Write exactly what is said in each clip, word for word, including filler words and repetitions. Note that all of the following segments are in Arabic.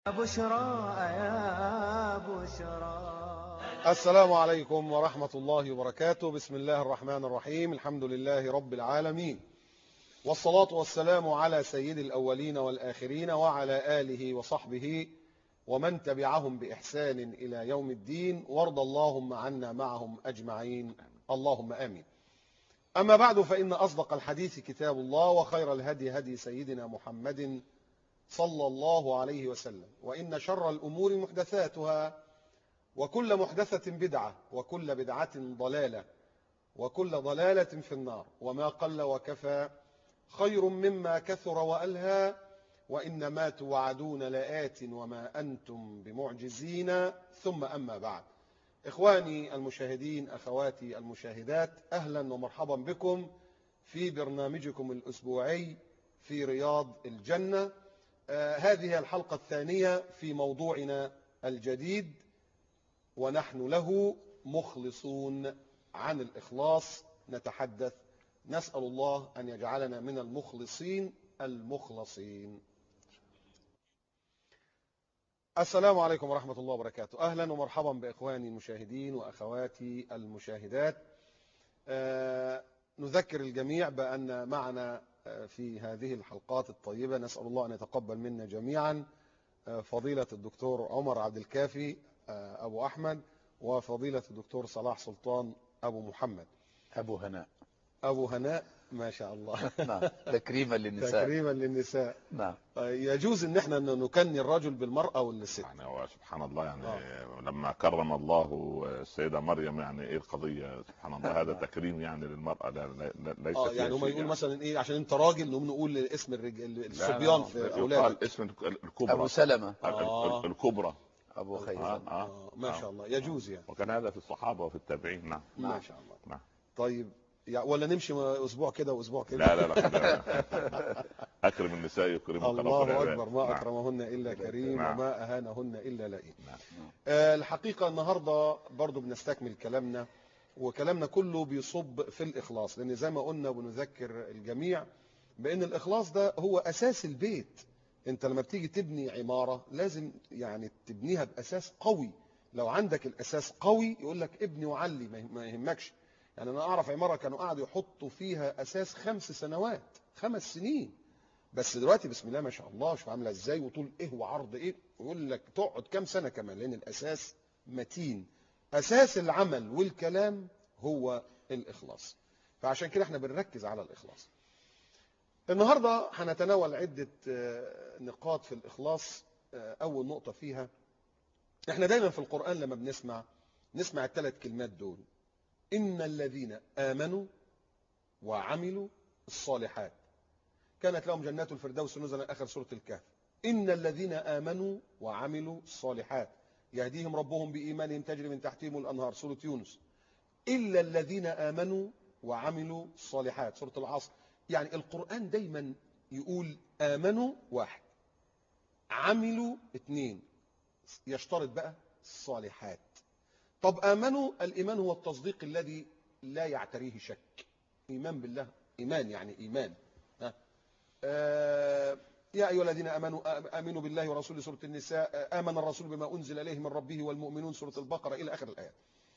بشرى يا بشرى. السلام عليكم ورحمة الله وبركاته. بسم الله الرحمن الرحيم. الحمد لله رب العالمين، والصلاة والسلام على سيد الأولين والآخرين وعلى آله وصحبه ومن تبعهم بإحسان إلى يوم الدين، وارض اللهم عنا معهم أجمعين، اللهم آمين. أما بعد، فإن أصدق الحديث كتاب الله، وخير الهدي هدي سيدنا محمد صلى الله عليه وسلم، وإن شر الأمور محدثاتها، وكل محدثة بدعة، وكل بدعة ضلالة، وكل ضلالة في النار. وما قل وكفى خير مما كثر وألهى، وإنما توعدون لآت وما أنتم بمعجزين. ثم أما بعد، إخواني المشاهدين، أخواتي المشاهدات، أهلا ومرحبا بكم في برنامجكم الأسبوعي في رياض الجنة. آه هذه الحلقة الثانية في موضوعنا الجديد، ونحن له مخلصون. عن الإخلاص نتحدث. نسأل الله أن يجعلنا من المخلصين المخلصين. السلام عليكم ورحمة الله وبركاته. أهلا ومرحبا بإخواني المشاهدين وأخواتي المشاهدات. آه نذكر الجميع بأن معنا في هذه الحلقات الطيبة، نسأل الله أن يتقبل منا جميعا، فضيلة الدكتور عمر عبد الكافي أبو أحمد، وفضيلة الدكتور صلاح سلطان أبو محمد أبو هناء. أبو هناء، ما شاء الله. نعم، تكريما للنساء. تكريما للنساء. نعم. يجوز ان احنا نكني الرجل بالمرأة والست. يعني هو سبحان الله، يعني آه. لما كرم الله السيدة مريم، يعني ايه القضية؟ سبحان الله، هذا تكريم يعني للمرأة. لا لا ليس اه يعني هم يقول مثلا ايه، عشان انت راجل نقوم نقول اسم الرجال الصبيان في اولادك. اسم الكبرى أبو سلمة. آه. الكبرى أبو خيزم. آه. آه. آه. ما شاء الله، يجوز يعني. وكان هذا في الصحابة وفي التابعين. نعم. ما شاء الله. نعم. طيب، ولا نمشي اسبوع كده واسبوع كده؟ لا لا لا. اكرم النساء يكرمك الله اكبر. ما اكرمهن الا كريم. نعم. وما اهانهن الا لئيم. نعم. آه الحقيقه النهارده برضو بنستكمل كلامنا، وكلامنا كله بيصب في الاخلاص، لان زي ما قلنا ونذكر الجميع بان الاخلاص ده هو اساس البيت. انت لما بتيجي تبني عماره لازم يعني تبنيها باساس قوي. لو عندك الاساس قوي يقول لك ابني وعلي، ما يهمكش. يعني أنا أعرف عمارة كانوا قاعدوا يحطوا فيها أساس خمس سنوات، خمس سنين، بس دلوقتي بسم الله ما شاء الله شوف عاملة إزاي، وطول إيه وعرض إيه، ويقول لك تقعد كام سنة كمان، لأن الأساس متين. أساس العمل والكلام هو الإخلاص، فعشان كده احنا بنركز على الإخلاص. النهاردة هنتناول عدة نقاط في الإخلاص. أول نقطة فيها، احنا دايما في القرآن لما بنسمع نسمع الثلاث كلمات دول: إن الذين آمنوا وعملوا الصالحات كانت لهم جنات الفردوس نزلا، آخر سورة الكهف. إن الذين آمنوا وعملوا الصالحات يهديهم ربهم بإيمانهم تجري من تحتهم الأنهار، سورة يونس. إلا الذين آمنوا وعملوا الصالحات، سورة العصر. يعني القرآن دايما يقول آمنوا واحد، عملوا اثنين، يشترط بقى الصالحات. طب آمنوا، الإيمان هو التصديق الذي لا يعتريه شك. إيمان بالله، إيمان يعني إيمان. ها؟ آه يا أيها الذين آمنوا آمنوا بالله ورسوله، سورة النساء. آمن الرسول بما أنزل إليه من ربه والمؤمنون، سورة البقرة، إلى آخر الآيات.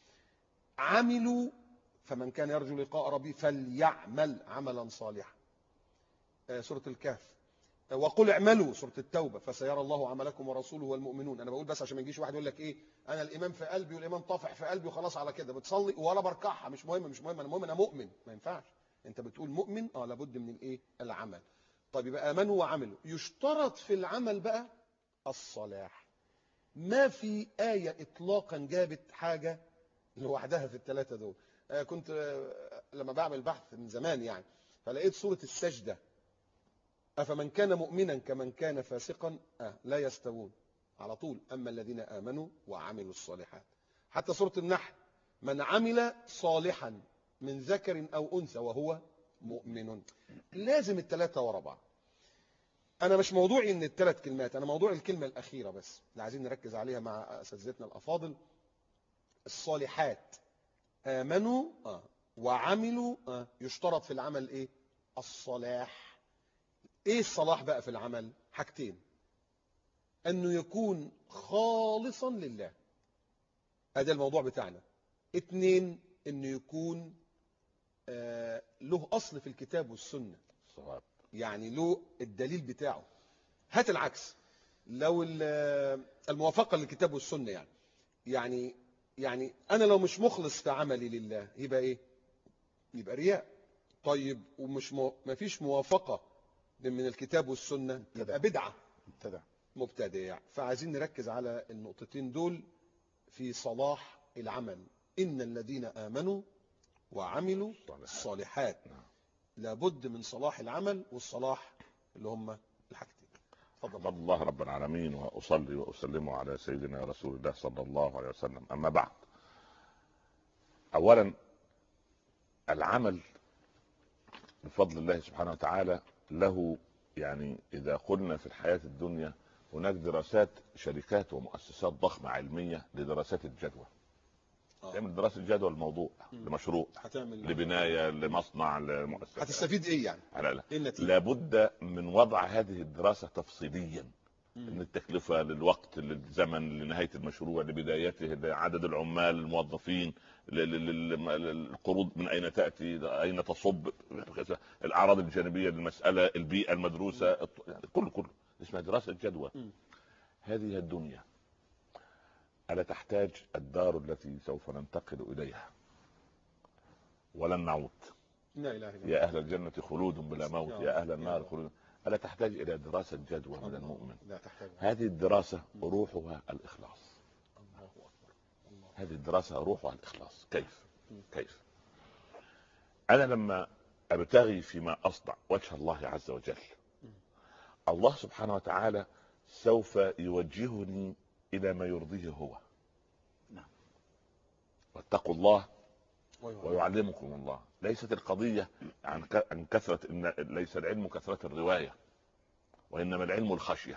عملوا، فمن كان يرجو لقاء ربه فليعمل عملا صالحا، آه سورة الكهف. وقل اعملوا، سورة التوبة، فسيرى الله عملكم ورسوله والمؤمنون. انا بقول بس عشان ما يجيش واحد يقول لك ايه، انا الايمان في قلبي والايمان طافح في قلبي وخلاص على كده، بتصلي ولا بركعها، مش مهم مش مهم انا مهم انا مؤمن. ما ينفعش. انت بتقول مؤمن، اه لابد من الايه، العمل. طيب يبقى امنوا وعملوا. يشترط في العمل بقى الصلاح. ما في آية اطلاقا جابت حاجة لوحدها في الثلاثة دول. آه كنت آه لما بعمل بحث من زمان يعني، فلقيت سورة السجدة: أفمن كان مؤمنا كمن كان فاسقا آه لا يستوون، على طول. أما الذين آمنوا وعملوا الصالحات. حتى سورة النحل: من عمل صالحا من ذكر أو أنثى وهو مؤمن. لازم الثلاثة ورا بعض. أنا مش موضوعي إن الثلاث كلمات، أنا موضوع الكلمة الأخيرة بس اللي عايزين نركز عليها مع أساتذتنا الأفاضل. الصالحات، آمنوا آه وعملوا آه يشترط في العمل إيه؟ الصلاح. ايه الصلاح بقى في العمل؟ حاجتين: أنه يكون خالصا لله، هذا الموضوع بتاعنا. اتنين، أنه يكون آه له أصل في الكتاب والسنة، صواب. يعني له الدليل بتاعه. هات العكس، لو الموافقة للكتاب والسنة يعني يعني يعني أنا لو مش مخلص في عملي لله يبقى إيه؟ يبقى رياء. طيب ومش مو... ما فيش موافقة من الكتاب والسنة يبقى بدعة، مبتدع. مبتدع. فعايزين نركز على النقطتين دول في صلاح العمل. إن الذين آمنوا وعملوا الصالحات، لابد من صلاح العمل والصلاح اللي هم الحاجتين. أحمد الله رب العالمين وأصلي وأسلم على سيدنا رسول الله صلى الله عليه وسلم. أما بعد، أولا العمل بفضل الله سبحانه وتعالى له، يعني إذا قلنا في الحياة الدنيا هناك دراسات شركات ومؤسسات ضخمة علمية لدراسات الجدوى. تعمل دراسة جدوى الموضوع لمشروع، لبناية، لمصنع، لمؤسسة، هتستفيد ايه يعني؟ لا لا. إيه لابد من وضع هذه الدراسة تفصيليا، من التكلفة للوقت للزمن لنهاية المشروع لبدايته لعدد العمال الموظفين للقروض من أين تأتي أين تصب، الأعراض الجانبية للمسألة، البيئة المدروسة، كل كل اسمها دراسة جدوى. هذه الدنيا ألا تحتاج الدار التي سوف ننتقل إليها ولن نعود؟ لا إله إلا الله. يا أهل الجنة خلود بلا موت، يا أهل النار خلود. ألا تحتاج إلى دراسة جدوى من المؤمن؟ لا تحتاج. هذه الدراسة روحها الإخلاص. الله أكبر. الله. هذه الدراسة روحها الإخلاص. كيف؟ كيف؟ أنا لما أبتغي فيما أصنع وجه الله عز وجل، الله سبحانه وتعالى سوف يوجهني إلى ما يرضيه هو. نعم. واتقوا الله ويعلمكم الله. ليست القضية عن كثرة، إن ليس العلم كثرة الرواية، وإنما العلم الخشية.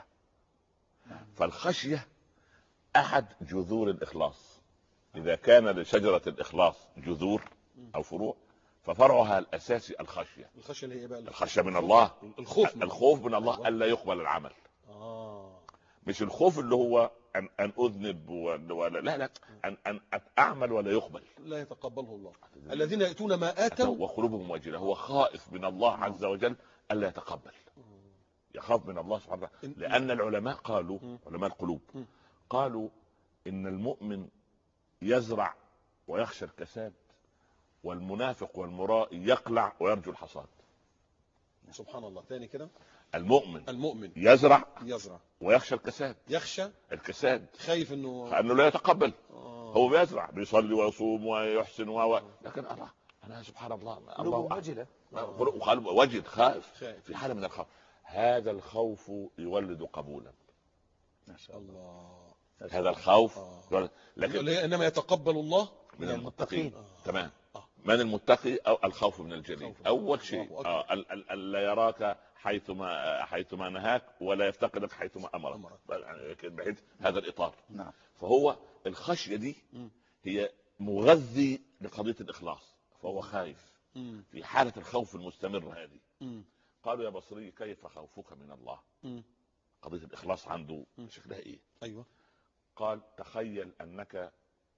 فالخشية أحد جذور الإخلاص. إذا كان لشجرة الإخلاص جذور أو فروع، ففرعها الأساسي الخشية. الخشية اللي هي بقى الخشية من الله، الخوف من الخوف من الله ألا يقبل العمل. آه. مش الخوف اللي هو أن أن أذنب ولا لا لا أن أن أعمل ولا يقبل، لا يتقبله الله. الذين يأتون ما آتوا وقلوبهم وجلة. هو خائف من الله عز وجل ألا يتقبل، يخاف من الله سبحانه وتعالى. لأن العلماء قالوا، علماء القلوب قالوا إن المؤمن يزرع ويخشى الكساد، والمنافق والمرائي يقلع ويرجو الحصاد. سبحان الله. تاني كده. المؤمن المؤمن يزرع يزرع ويخشى الكساد. يخشى الكساد، خايف انه انه لا يتقبل. آه. هو بيزرع، بيصلي ويصوم ويحسن و... لكن الله، انا سبحان الله، الله وجل وقلب وجد، خائف في حاله من الخوف. هذا الخوف يولد قبولا. ما شاء الله. هذا الخوف آه. لكن انما يتقبل الله من المتقين. آه. تمام. آه. من المتقي؟ أو الخوف من الجليل. اول شيء الله آه لا يراك حيثما حيثما نهاك ولا يفتقدك حيثما امرك، بحيث هذا الاطار. نعم. فهو الخشيه دي هي مغذي لقضيه الاخلاص، فهو خايف في حاله الخوف المستمر هذه. قالوا يا بصري كيف خوفك من الله؟ قضيه الاخلاص عنده شكلها ايه؟ ايوه. قال تخيل انك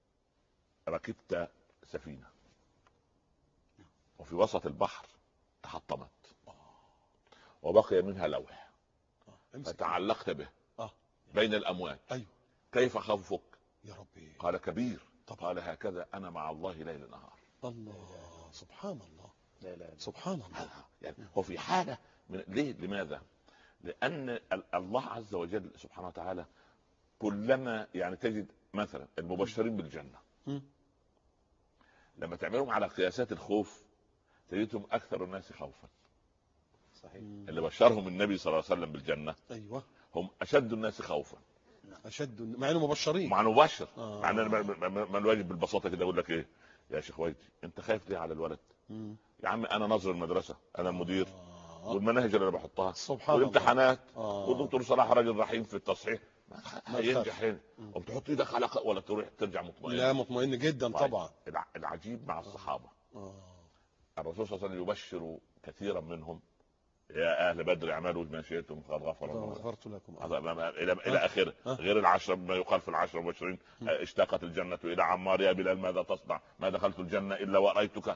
ركبت سفينه وفي وسط البحر تحطمت وبقي منها لوح فتعلقت به بين الامواج. ايوه. كيف خوفك؟ يا ربي. قال كبير. قال هكذا انا مع الله ليل نهار. الله. سبحان الله. لا لا. سبحان الله. يعني هو في حاله من... ليه؟ لماذا؟ لان الله عز وجل سبحانه وتعالى كلما يعني تجد مثلا المبشرين بالجنه م. لما تعملهم على قياسات الخوف تجدهم اكثر الناس خوفا. صحيح. اللي بشرهم النبي صلى الله عليه وسلم بالجنه ايوه هم اشد الناس خوفا. اشد مع انه مبشرين، مع انه مبشر. آه. مع ان ما الواجب بالبساطه كده اقول لك ايه يا شيخ ويدي انت خايف ليه على الولد؟ مم. يا عم انا ناظر المدرسه، انا المدير، آه. والمناهج اللي انا بحطها سبحان والامتحانات الله. والدكتور صلاح راجل رحيم في التصحيح ما هينجح هنا، وبتحط ايدك على ق- ولا تروح ترجع مطمئن. لا مطمئن جدا طبعا. الع- العجيب مع الصحابه آه. الرسول صلى الله عليه وسلم يبشر كثيرا منهم يا اهل بدر اعملوا ما شئتم قد غفر الله غفرت لكم. الى الى اخره. غير العشره ما يقال في العشره والعشرين اشتاقت الجنه الى عمار يا بلال ماذا تصنع ما دخلت الجنه الا ورايتك.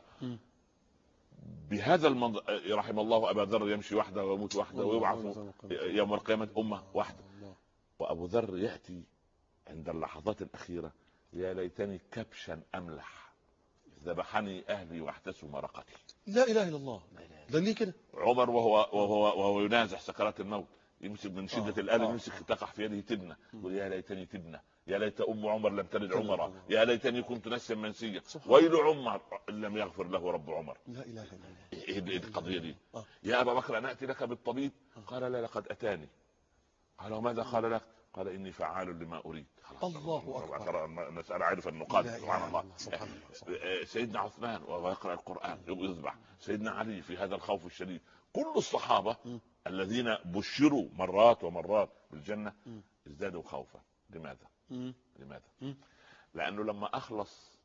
بهذا المنظر رحم الله ابا ذر يمشي وحده ويموت وحده ويبعث يوم القيامه امه وحده. وابو ذر ياتي عند اللحظات الاخيره يا ليتني كبشا املح ذبحني اهلي واحتسوا مرقتي. لا اله الا الله. ده ليه كده؟ عمر وهو وهو وهو ينازع سكرات الموت يمسك من شده آه. الالم آه. يمسك تقع في يده تبنه يقول يا ليتني تبنه يا ليت ام عمر لم تلد عمر يا ليتني كنت نسيا منسيا ويل عمر ان لم يغفر له رب عمر. لا اله الا الله. ايه القضيه دي؟ آه. يا ابا بكر انا اتي لك بالطبيب؟ قال لا لقد اتاني. قال وماذا قال لك؟ قال اني فعال لما اريد. الله اكبر. مساله عارف النقاط. سبحان الله. سبحان الله. سيدنا عثمان وهو يقرا القران يذبح. سيدنا علي في هذا الخوف الشديد. كل الصحابه م. الذين بشروا مرات ومرات بالجنه م. ازدادوا خوفا. لماذا؟ م. لماذا؟ م. لانه لما اخلص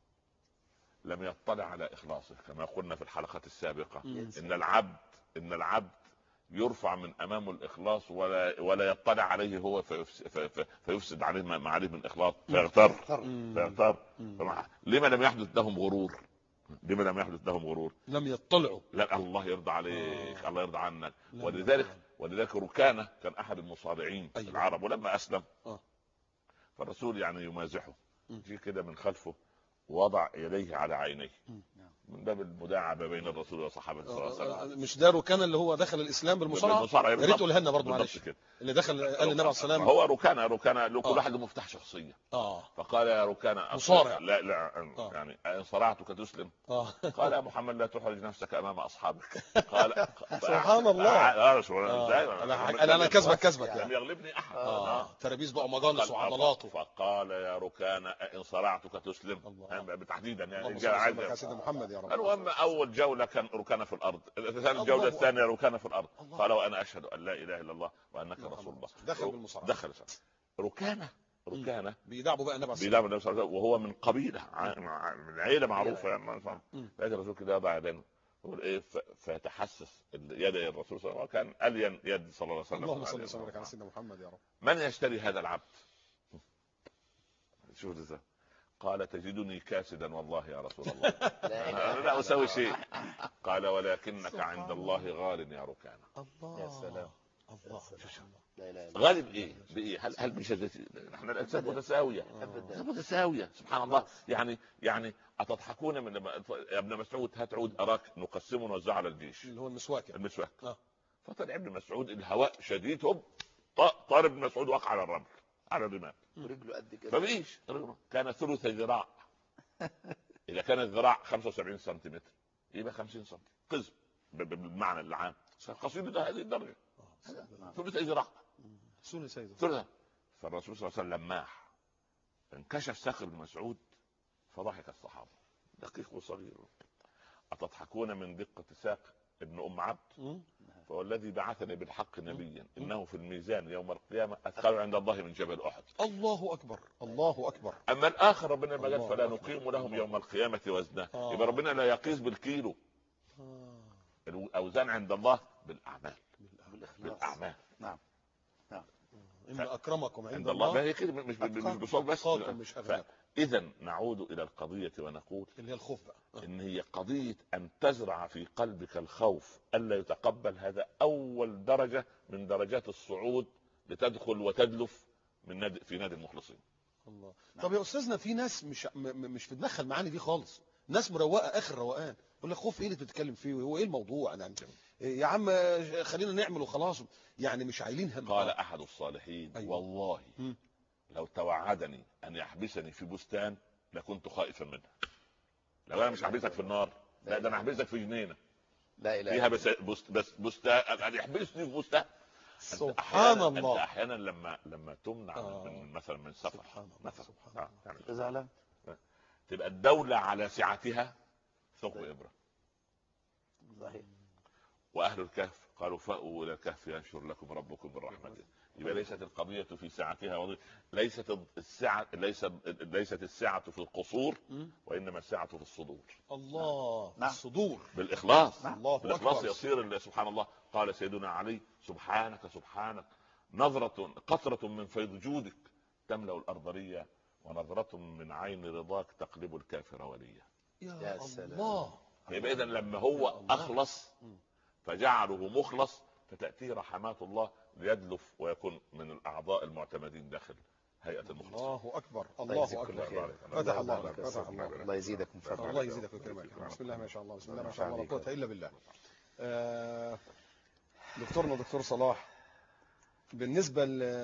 لم يطلع على اخلاصه كما قلنا في الحلقات السابقه. م. ان العبد ان العبد يرفع من امامه الاخلاص ولا ولا يطلع عليه هو فيفسد, فيفسد عليه ما عليه من اخلاص فيغتر فيغتر. لما لم يحدث لهم غرور؟ لما لم يحدث لهم غرور؟ لم يطلعوا. لا الله يرضى عليك. آه. الله يرضى عنك. ولذلك لا. ولذلك ركانه كان احد المصارعين. أيوة. العرب ولما اسلم آه. فالرسول يعني يمازحه جي كده من خلفه ووضع يديه على عينيه من باب المداعبه بين الرسول وصحابه صلى الله عليه وسلم. مش ده ركان اللي هو دخل الاسلام بالمصارعه؟ يا ريت تقولها لنا برضه معلش. اللي دخل قال النبي عليه السلام هو ركانه ركانه له كل واحد له مفتاح شخصيه. اه فقال يا ركانه مصارع. لا لا آه. يعني ان صرعتك تسلم. آه. قال يا محمد لا تحرج نفسك امام اصحابك. قال سبحان الله. آه. آه. انا انا كسبك كسبك لم يغلبني احد. اه ترابيز بقى مجالس وعضلاته. فقال يا ركانه ان صرعتك تسلم. بتحديدا يعني يا سيدنا محمد يا رب. المهم اول جوله كان ركانه في الارض. الجوله الثانيه ركانه في الارض. قال وانا اشهد ان لا اله الا الله وانك رسول الله. دخل بالمصارعه. دخل ركانه ركانه بيدعبوا بقى النبي بيدعبوا النبي صلى الله عليه وسلم وهو من قبيله من عيله معروفه. فاجى الرسول كده يضع يدينه يقول ايه فيتحسس يد الرسول صلى الله عليه وسلم. كان الين يد صلى الله عليه وسلم. اللهم صل وسلم على سيدنا محمد يا رب. من يشتري هذا العبد؟ شوف ازاي. قال تجدني كاسدا والله يا رسول الله. انا لا اسوي شيء. قال ولكنك عند الله غال يا ركانه. الله يا سلام. الله غالب ايه بايه؟ هل هل مش احنا الانسان متساويه متساويه سبحان الله. يعني يعني اتضحكون من يا ابن مسعود هات عود اراك نقسمه ونوزعه على الجيش اللي هو المسواك المسواك. اه فطلع ابن مسعود الهواء شديد هب طار ابن مسعود وقع على الرمل على الرمال رجله قد كده. فمفيش كان ثلث ذراع. اذا كان الذراع خمسة وسبعين سنتيمتر يبقى خمسين سم قزم بالمعنى العام. قصيده هذه الدرجه ثلث ذراع. ثلث ذراع. فالرسول صلى الله عليه وسلم لماح انكشف ساق ابن مسعود فضحك الصحابه. دقيق وصغير. اتضحكون من دقه ساق ابن ام عبد؟ فوالذي بعثني بالحق نبيا انه في الميزان يوم القيامه اثقل عند الله من جبل احد. الله اكبر الله اكبر. اما الاخر ربنا ما قال فلا نقيم لهم يوم القيامه وزنا. آه. يبقى ربنا لا يقيس بالكيلو. آه. الاوزان عند الله بالاعمال بالاعمال. نعم نعم. ان اكرمكم عند, عند الله. هي كده مش مش بصوت بس. مش اذا نعود الى القضيه ونقول اللي هي الخوف بقى. آه. ان هي قضيه ان تزرع في قلبك الخوف الا يتقبل. هذا اول درجه من درجات الصعود لتدخل وتدلف من نادي في نادي المخلصين. الله. طب يا استاذنا في ناس مش مش في دماغها المعاني دي خالص. ناس مروقه اخر روقان. يقول لك خوف ايه اللي بتتكلم فيه وهو ايه الموضوع يعني يا عم خلينا نعمل وخلاص يعني مش عايلين هم. قال احد الصالحين أيوة. والله م. لو توعدني ان يحبسني في بستان لكنت خائفا منه. لو انا مش هحبسك في النار لا ده انا هحبسك في جنينه لا اله فيها بس بس بس بستان ان يحبسني في بستان. سبحان الله. انت احيانا لما لما تمنع آه. من مثلا من سفر مثلا آه. يعني تزعل تبقى الدوله على سعتها ثقب ابره. صحيح. واهل الكهف قالوا فأووا الى الكهف ينشر لكم ربكم من رحمته. يبقى ليست القضيه في سعتها وضي. ليست السعه ليست ليست السعه في القصور وانما السعه في الصدور. الله. نعم. الصدور بالاخلاص. نعم. الله بالاخلاص يصير سبحان الله. قال سيدنا علي: سبحانك سبحانك، نظرة قطرة من فيض جودك تملأ الأرضية، ونظرة من عين رضاك تقلب الكافر وليا. يا سلام. الله. يبقى إذن لما هو أخلص فجعله مخلص، فتأتيه رحمات الله ليدلف ويكون من الأعضاء المعتمدين داخل هيئة المخلصين. الله أكبر، الله الله يجزيك كل أكبر. خير. فتح الله الله عليك، فتح الله عليك. الله يزيدك من فضله. الله يزيدك ويكرمك. بسم الله ما شاء الله، بسم الله ما شاء الله، لا قوة إلا بالله. آه، دكتورنا دكتور صلاح، بالنسبة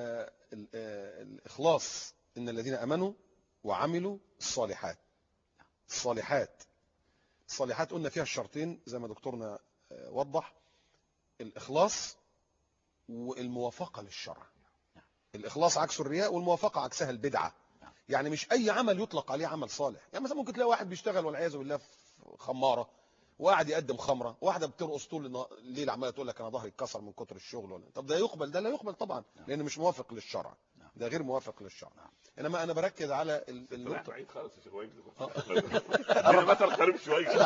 للإخلاص، إن الذين أمنوا وعملوا الصالحات. الصالحات الصالحات قلنا فيها الشرطين زي ما دكتورنا وضح: الإخلاص والموافقة للشرع. الإخلاص عكس الرياء، والموافقة عكسها البدعة. يعني مش أي عمل يطلق عليه عمل صالح. يعني مثلا ممكن تلاقي واحد بيشتغل والعياذ بالله في خمارة، وقاعد يقدم خمرة، واحدة بترقص طول الليل عمالة تقول لك أنا ظهري اتكسر من كتر الشغل. ولا طب ده يقبل؟ ده لا يقبل طبعا، لأنه مش موافق للشرع، ده غير موافق للشرع. انما انا بركز على النقطه. بعيد خالص يا شيخ وائل. انا مثل قريب شويه.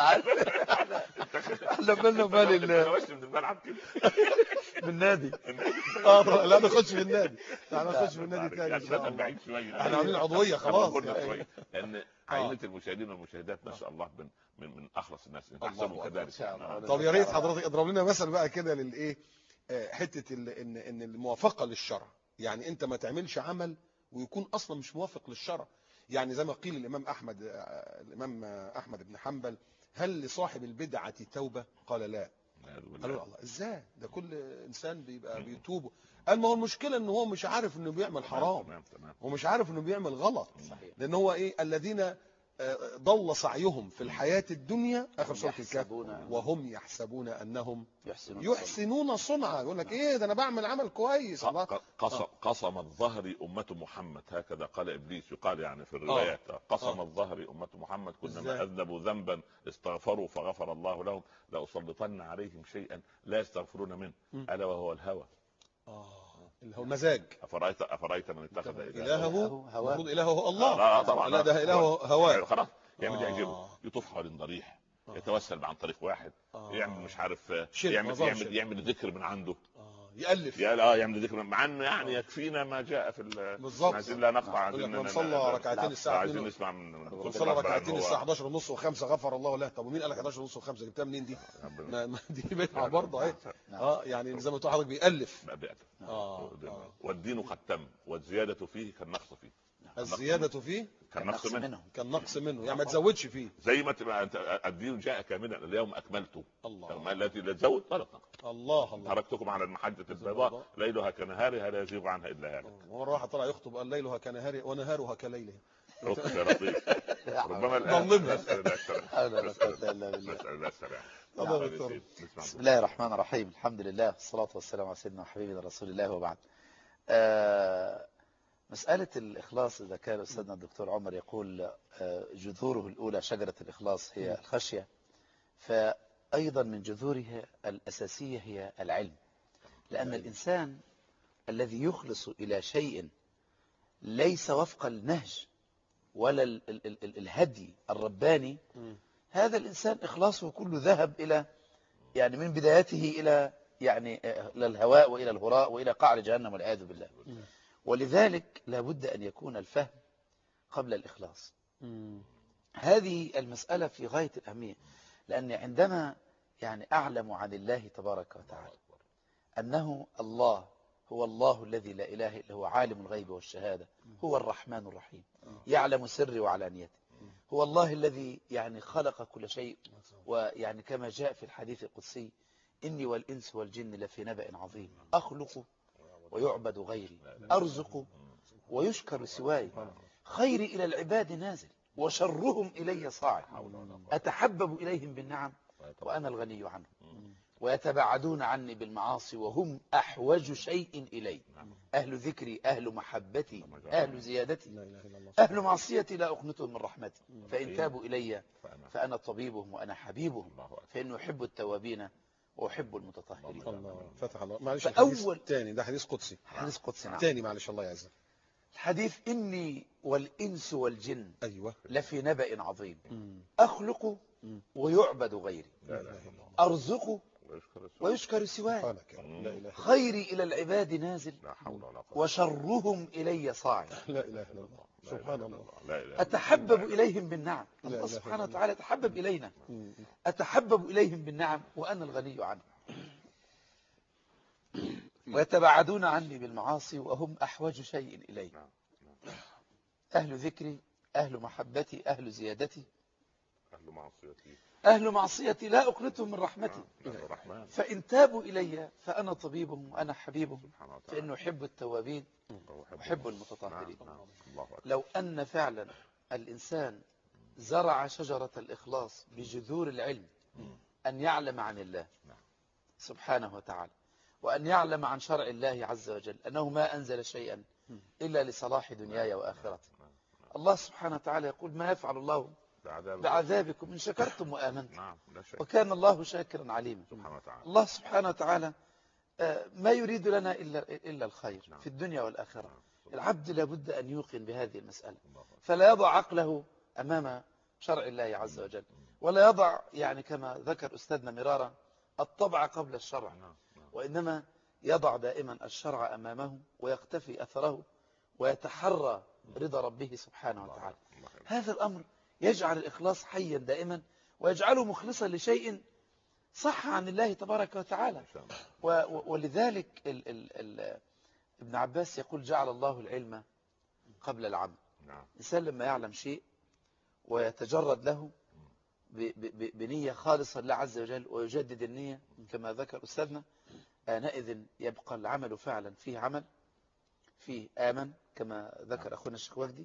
احنا بالنا بال من الملعب كده بالنادي. اه لا نخش في النادي، لا نخش في النادي الثاني ان شاء الله. بعيد شويه، احنا عاملين عضويه خلاص. لان عينه المشاهدين والمشاهدات ما شاء الله من من من اخلص الناس، احسنوا كذلك. طب يا ريت حضرتك اضرب لنا مثل بقى كده للايه، حته ان ان الموافقه للشرع. يعني انت ما تعملش عمل ويكون اصلا مش موافق للشرع. يعني زي ما قيل الامام احمد الامام احمد بن حنبل: هل لصاحب البدعه توبه؟ قال لا. قالوا الله، ازاي ده كل انسان بيبقى بيتوب؟ قال ما هو المشكله ان هو مش عارف انه بيعمل حرام، ومش عارف انه بيعمل غلط. لان هو ايه؟ الذين ضل سعيهم في الحياة الدنيا، آخر سورة الكهف، وهم يحسبون أنهم يحسنون صنعا. يقول لك إيه ده أنا بعمل عمل كويس. قصم قصم الظهر أمة محمد، هكذا قال إبليس. يقال يعني في الروايات قصم الظهر أمة محمد، كلما أذنبوا ذنبا استغفروا فغفر الله لهم، لأسلطن عليهم شيئا لا يستغفرون منه، ألا وهو الهوى. اللي هو المزاج. أفرأيت أفرأيت من اتخذ إلهه هواه. المفروض إلهه هو الله. لا طبعا، لا ده إلهه هواه. خلاص يعمل يعجبه، يطوف حوالين ضريح، يتوسل عن طريق واحد، يعمل مش عارف، يعمل يعمل يعمل ذكر من عنده، يألف يا اه يعمل ذكر مع انه يعني يكفينا ما جاء في بالظبط. عايزين لا نقطع، عايزين نصلي ركعتين الساعه عايزين نسمع من نصلي ركعتين الساعه احداشر ونص و5 غفر الله له. طب ومين قال لك احداشر ونص و5؟ جبتها منين دي؟ دي بدعه برضه اهي. اه يعني زي ما تقول حضرتك بيألف. اه والدين قد تم والزياده فيه كالنقص فيه. الزياده فيه كالنقص منه، كالنقص منه، يعني ما تزودش فيه. زي ما تبقى انت الدين جاء كاملا اليوم اكملته. الله التي لا تزود ولا تنقص. الله الله. تركتكم على المحجة البيضاء ليلها كنهارها لا يزيغ عنها الا هالك. مرة واحد طلع يخطب قال ليلها كنهارها ونهارها كليلها. ركز يا لطيف. ربما الان نسأل الله السلامة. بسم الله الرحمن الرحيم. الحمد لله والصلاة والسلام على سيدنا وحبيبنا رسول الله وبعد. آه مسألة الإخلاص، إذا كان أستاذنا الدكتور عمر يقول جذوره الأولى شجرة الإخلاص هي الخشية، فأيضا من جذورها الأساسية هي العلم. لأن الإنسان الذي يخلص إلى شيء ليس وفق النهج ولا ال ال ال الهدي الرباني، هذا الإنسان إخلاصه كله ذهب إلى يعني من بدايته إلى يعني إلى الهواء وإلى الهراء وإلى قعر جهنم والعياذ بالله. ولذلك لابد أن يكون الفهم قبل الإخلاص. مم. هذه المسألة في غاية الأهمية، لأن عندما يعني أعلم عن الله تبارك وتعالى أنه الله هو الله الذي لا إله إلا هو عالم الغيب والشهادة، هو الرحمن الرحيم يعلم سري وعلانيتي، هو الله الذي يعني خلق كل شيء، ويعني كما جاء في الحديث القدسي: إني والإنس والجن لفي نبأ عظيم، أخلق ويعبد غيري، أرزق ويشكر سواي، خيري إلى العباد نازل وشرهم إلي صاعد، أتحبب إليهم بالنعم وأنا الغني عنهم، ويتباعدون عني بالمعاصي وهم أحوج شيء إلي، أهل ذكري أهل محبتي أهل زيادتي، أهل معصيتي لا أقنطهم من رحمتي، فإن تابوا إلي فأنا طبيبهم وأنا حبيبهم، فإنه يحب التوابين وأحب المتطهرين. الله فتح الله. معلش الحديث الثاني ده حديث قدسي. حديث قدسي نعم. ثاني معلش الله يعزك. الحديث: إني والإنس والجن أيوة لفي نبأ عظيم، أخلق ويعبد غيري، أرزق ويشكر سواي، سبحانك يا رب. لا إله إلا خيري إلى العباد نازل لا حول ولا قوة. وشرهم إلي صاعد. لا إله إلا الله. سبحان الله. لا إله إلا أتحبب إليهم بالنعم. لا الله إله سبحانه إلا الله. وتعالى يتحبب إلينا. مم. أتحبب إليهم بالنعم وأنا الغني عنه، ويتباعدون عني بالمعاصي وهم أحوج شيء إلي. أهل ذكري، أهل محبتي، أهل زيادتي، أهل معصيتي، أهل معصيتي لا أقنطهم من رحمتي. الرحمن فإن تابوا إلي فأنا طبيبهم وأنا حبيبهم، سبحانه وتعالى. فإنه أحب التوابين وأحب المتطهرين. نعم، نعم. الله أكبر. لو أن فعلا الإنسان زرع شجرة الإخلاص بجذور العلم، أن يعلم عن الله سبحانه وتعالى، وأن يعلم عن شرع الله عز وجل أنه ما أنزل شيئا إلا لصلاح دنياي وآخرتي. الله سبحانه وتعالى يقول: ما يفعل الله بعذاب بعذابكم إن شكرتم وآمنتم، نعم، لا شيء. وكان الله شاكرا عليما. سبحانه وتعالى. الله سبحانه وتعالى آه، ما يريد لنا إلا إلا الخير نعم. في الدنيا والآخرة. نعم. العبد لابد أن يوقن بهذه المسألة، الله أكبر. فلا يضع عقله أمام شرع الله عز وجل، ولا يضع يعني كما ذكر أستاذنا مرارا الطبع قبل الشرع، نعم، نعم. وإنما يضع دائما الشرع أمامه ويقتفي أثره ويتحرى رضا ربه سبحانه وتعالى. الله أكبر. هذا الأمر يجعل الإخلاص حيا دائما، ويجعله مخلصا لشيء صح عن الله تبارك وتعالى. إن شاء الله. و- و- ولذلك ال ال ال ابن عباس يقول: جعل الله العلم قبل العمل. نعم. الإنسان لما يعلم شيء ويتجرد له ب- ب- بنية خالصة لله عز وجل ويجدد النية كما ذكر أستاذنا، آنئذ يبقى العمل فعلا فيه عمل، فيه آمن كما ذكر أخونا الشيخ وجدي،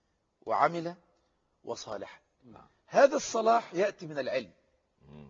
وعمل وصالح. نعم. هذا الصلاح يأتي من العلم، مم.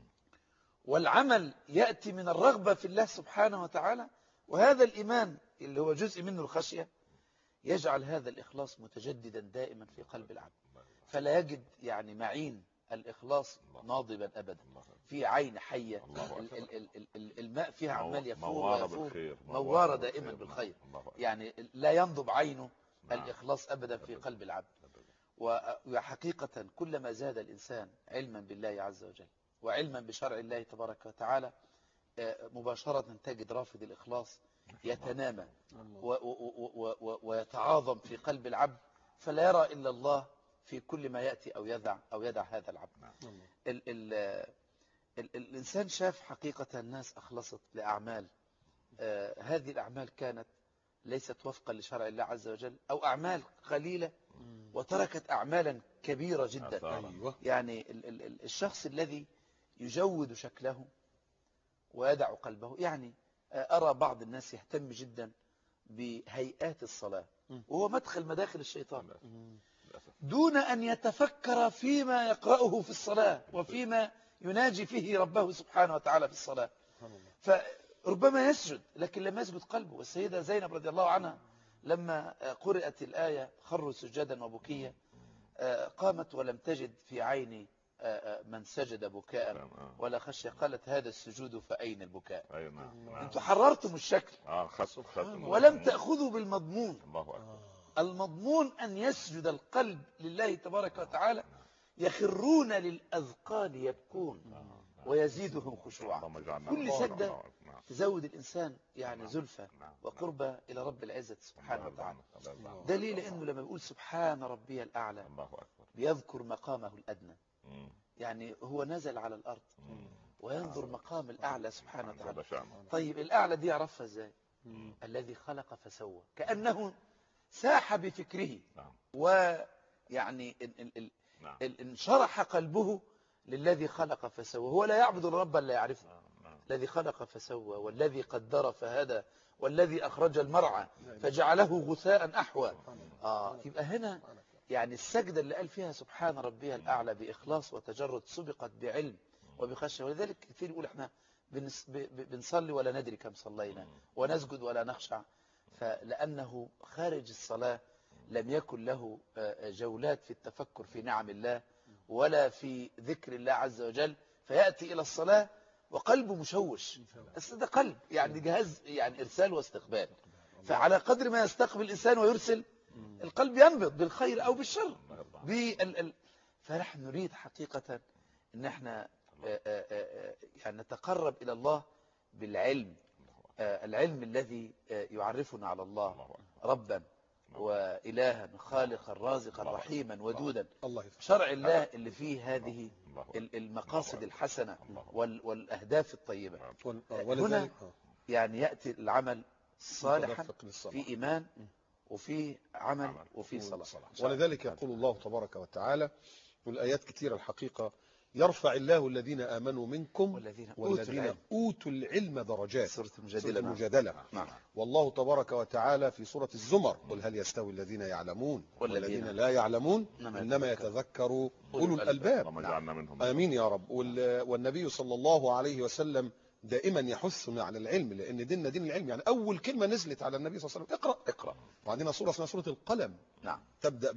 والعمل يأتي من الرغبة في الله سبحانه وتعالى، وهذا الإيمان اللي هو جزء منه الخشية يجعل هذا الإخلاص متجددا دائما في قلب العبد، فلا يجد يعني معين الإخلاص ناضبا أبدا، في عين حية، الله ال- أكبر. ال- ال- ال- ال- الماء فيها عمال يفور موارة ويفور، بالخير، موارة دائما بالخير. بالخير، الله أكبر. يعني لا ينضب عينه نعم. الإخلاص أبدا في قلب العبد. و- وحقيقة كلما زاد الإنسان علما بالله عز وجل وعلما بشرع الله تبارك وتعالى، آه، مباشرة تجد رافض الإخلاص يتنامى و- و- و- و- ويتعاظم في قلب العبد، فلا يرى إلا الله في كل ما يأتي أو يدع أو يدع هذا العبد. ال ال ال الإنسان شاف حقيقة الناس أخلصت لأعمال، آه، هذه الأعمال كانت ليست وفقا لشرع الله عز وجل، أو أعمال قليلة وتركت أعمالا كبيرة جدا. آثارا. أيوة. يعني ال ال ال- الشخص الذي يجود شكله ويدع قلبه، يعني آه، أرى بعض الناس يهتم جدا بهيئات الصلاة، وهو مدخل مداخل الشيطان، دون أن يتفكر فيما يقرأه في الصلاة وفيما يناجي فيه ربه سبحانه وتعالى في الصلاة. فربما يسجد لكن لم يسجد قلبه. والسيدة زينب رضي الله عنها لما قرأت الآية خروا سجدا وبكيا، قامت ولم تجد في عين من سجد بكاء ولا خشية، قالت: هذا السجود فأين البكاء؟ أي نعم. نعم. أنتم حررتم الشكل آه خصم خصم. ولم تأخذوا بالمضمون. الله أكبر. المضمون أن يسجد القلب لله تبارك وتعالى، يخرون للأذقان يبكون ويزيدهم خشوعا. اللهم اجعلنا كل من سجدة الله. نعم. تزود الإنسان يعني نعم. زلفة نعم. وقربة إلى رب العزة سبحانه الله وتعالى. يرضى عنك. الله يرضى عنك. دليل أنه لما بيقول سبحان ربي الأعلى الله أكبر. بيذكر مقامه الأدنى، مم. يعني هو نزل على الأرض مم. وينظر مقام الأعلى سبحانه هذا وتعالى. شأنه. طيب الأعلى دي يعرفها إزاي؟ الذي خلق فسوى، كأنه ساح بفكره، نعم. ويعني ال- ال- ال- نعم. ال- انشرح قلبه للذي خلق فسوى. هو لا يعبد الرب لا يعرفه، نعم. نعم. الذي خلق فسوى والذي قدر فهدى والذي أخرج المرعى فجعله غثاء أحوى. آه يبقى هنا يعني السجدة اللي قال فيها سبحان ربي الأعلى بإخلاص وتجرد سبقت بعلم وبخشية. ولذلك كثير يقول احنا بنس- ب- ب- بنصلي ولا ندري كم صلينا ونسجد ولا نخشع، فلأنه خارج الصلاة لم يكن له آه، جولات في التفكر في نعم الله ولا في ذكر الله عز وجل، فيأتي إلى الصلاة وقلبه مشوش. بس ده قلب يعني جهاز يعني إرسال واستقبال، فعلى قدر ما يستقبل الإنسان ويرسل القلب ينبض بالخير أو بالشر. بال... ال... فنحن نريد حقيقة أن احنا آه، آه، آه، يعني نتقرب إلى الله بالعلم، آه، العلم الذي آه، يعرفنا على الله ربا وإلها خالقا رازقا رحيما ودودا. الله يفتح. شرع الله اللي فيه هذه الله ال- المقاصد الله الحسنة الله وال- والأهداف الطيبة. ول- آه، هنا ولذلك آه. يعني يأتي العمل صالحا متدفق للصلاة. في إيمان وفي عمل عمل وفي صلاة. ولذلك يقول الله تبارك وتعالى والآيات كثيرة الحقيقة: يرفع الله الذين آمنوا منكم والذين أوتوا والذين العلم. أوتوا العلم درجات. سورة سورة المجادلة. نعم. المجادلة. نعم. والله تبارك وتعالى في سورة الزمر: قل هل يستوي الذين يعلمون والذين والذين لا يعلمون إنما إنما يتذكر يتذكر أولو الألباب. اللهم اجعلنا منهم. آمين يا رب. وال- والنبي صلى الله عليه وسلم دائما يحثنا على العلم، لأن ديننا دين العلم. يعني أول كلمة نزلت على النبي صلى الله عليه وسلم: اقرأ. اقرأ. وعندنا سورة اسمها سورة القلم، نعم. تبدأ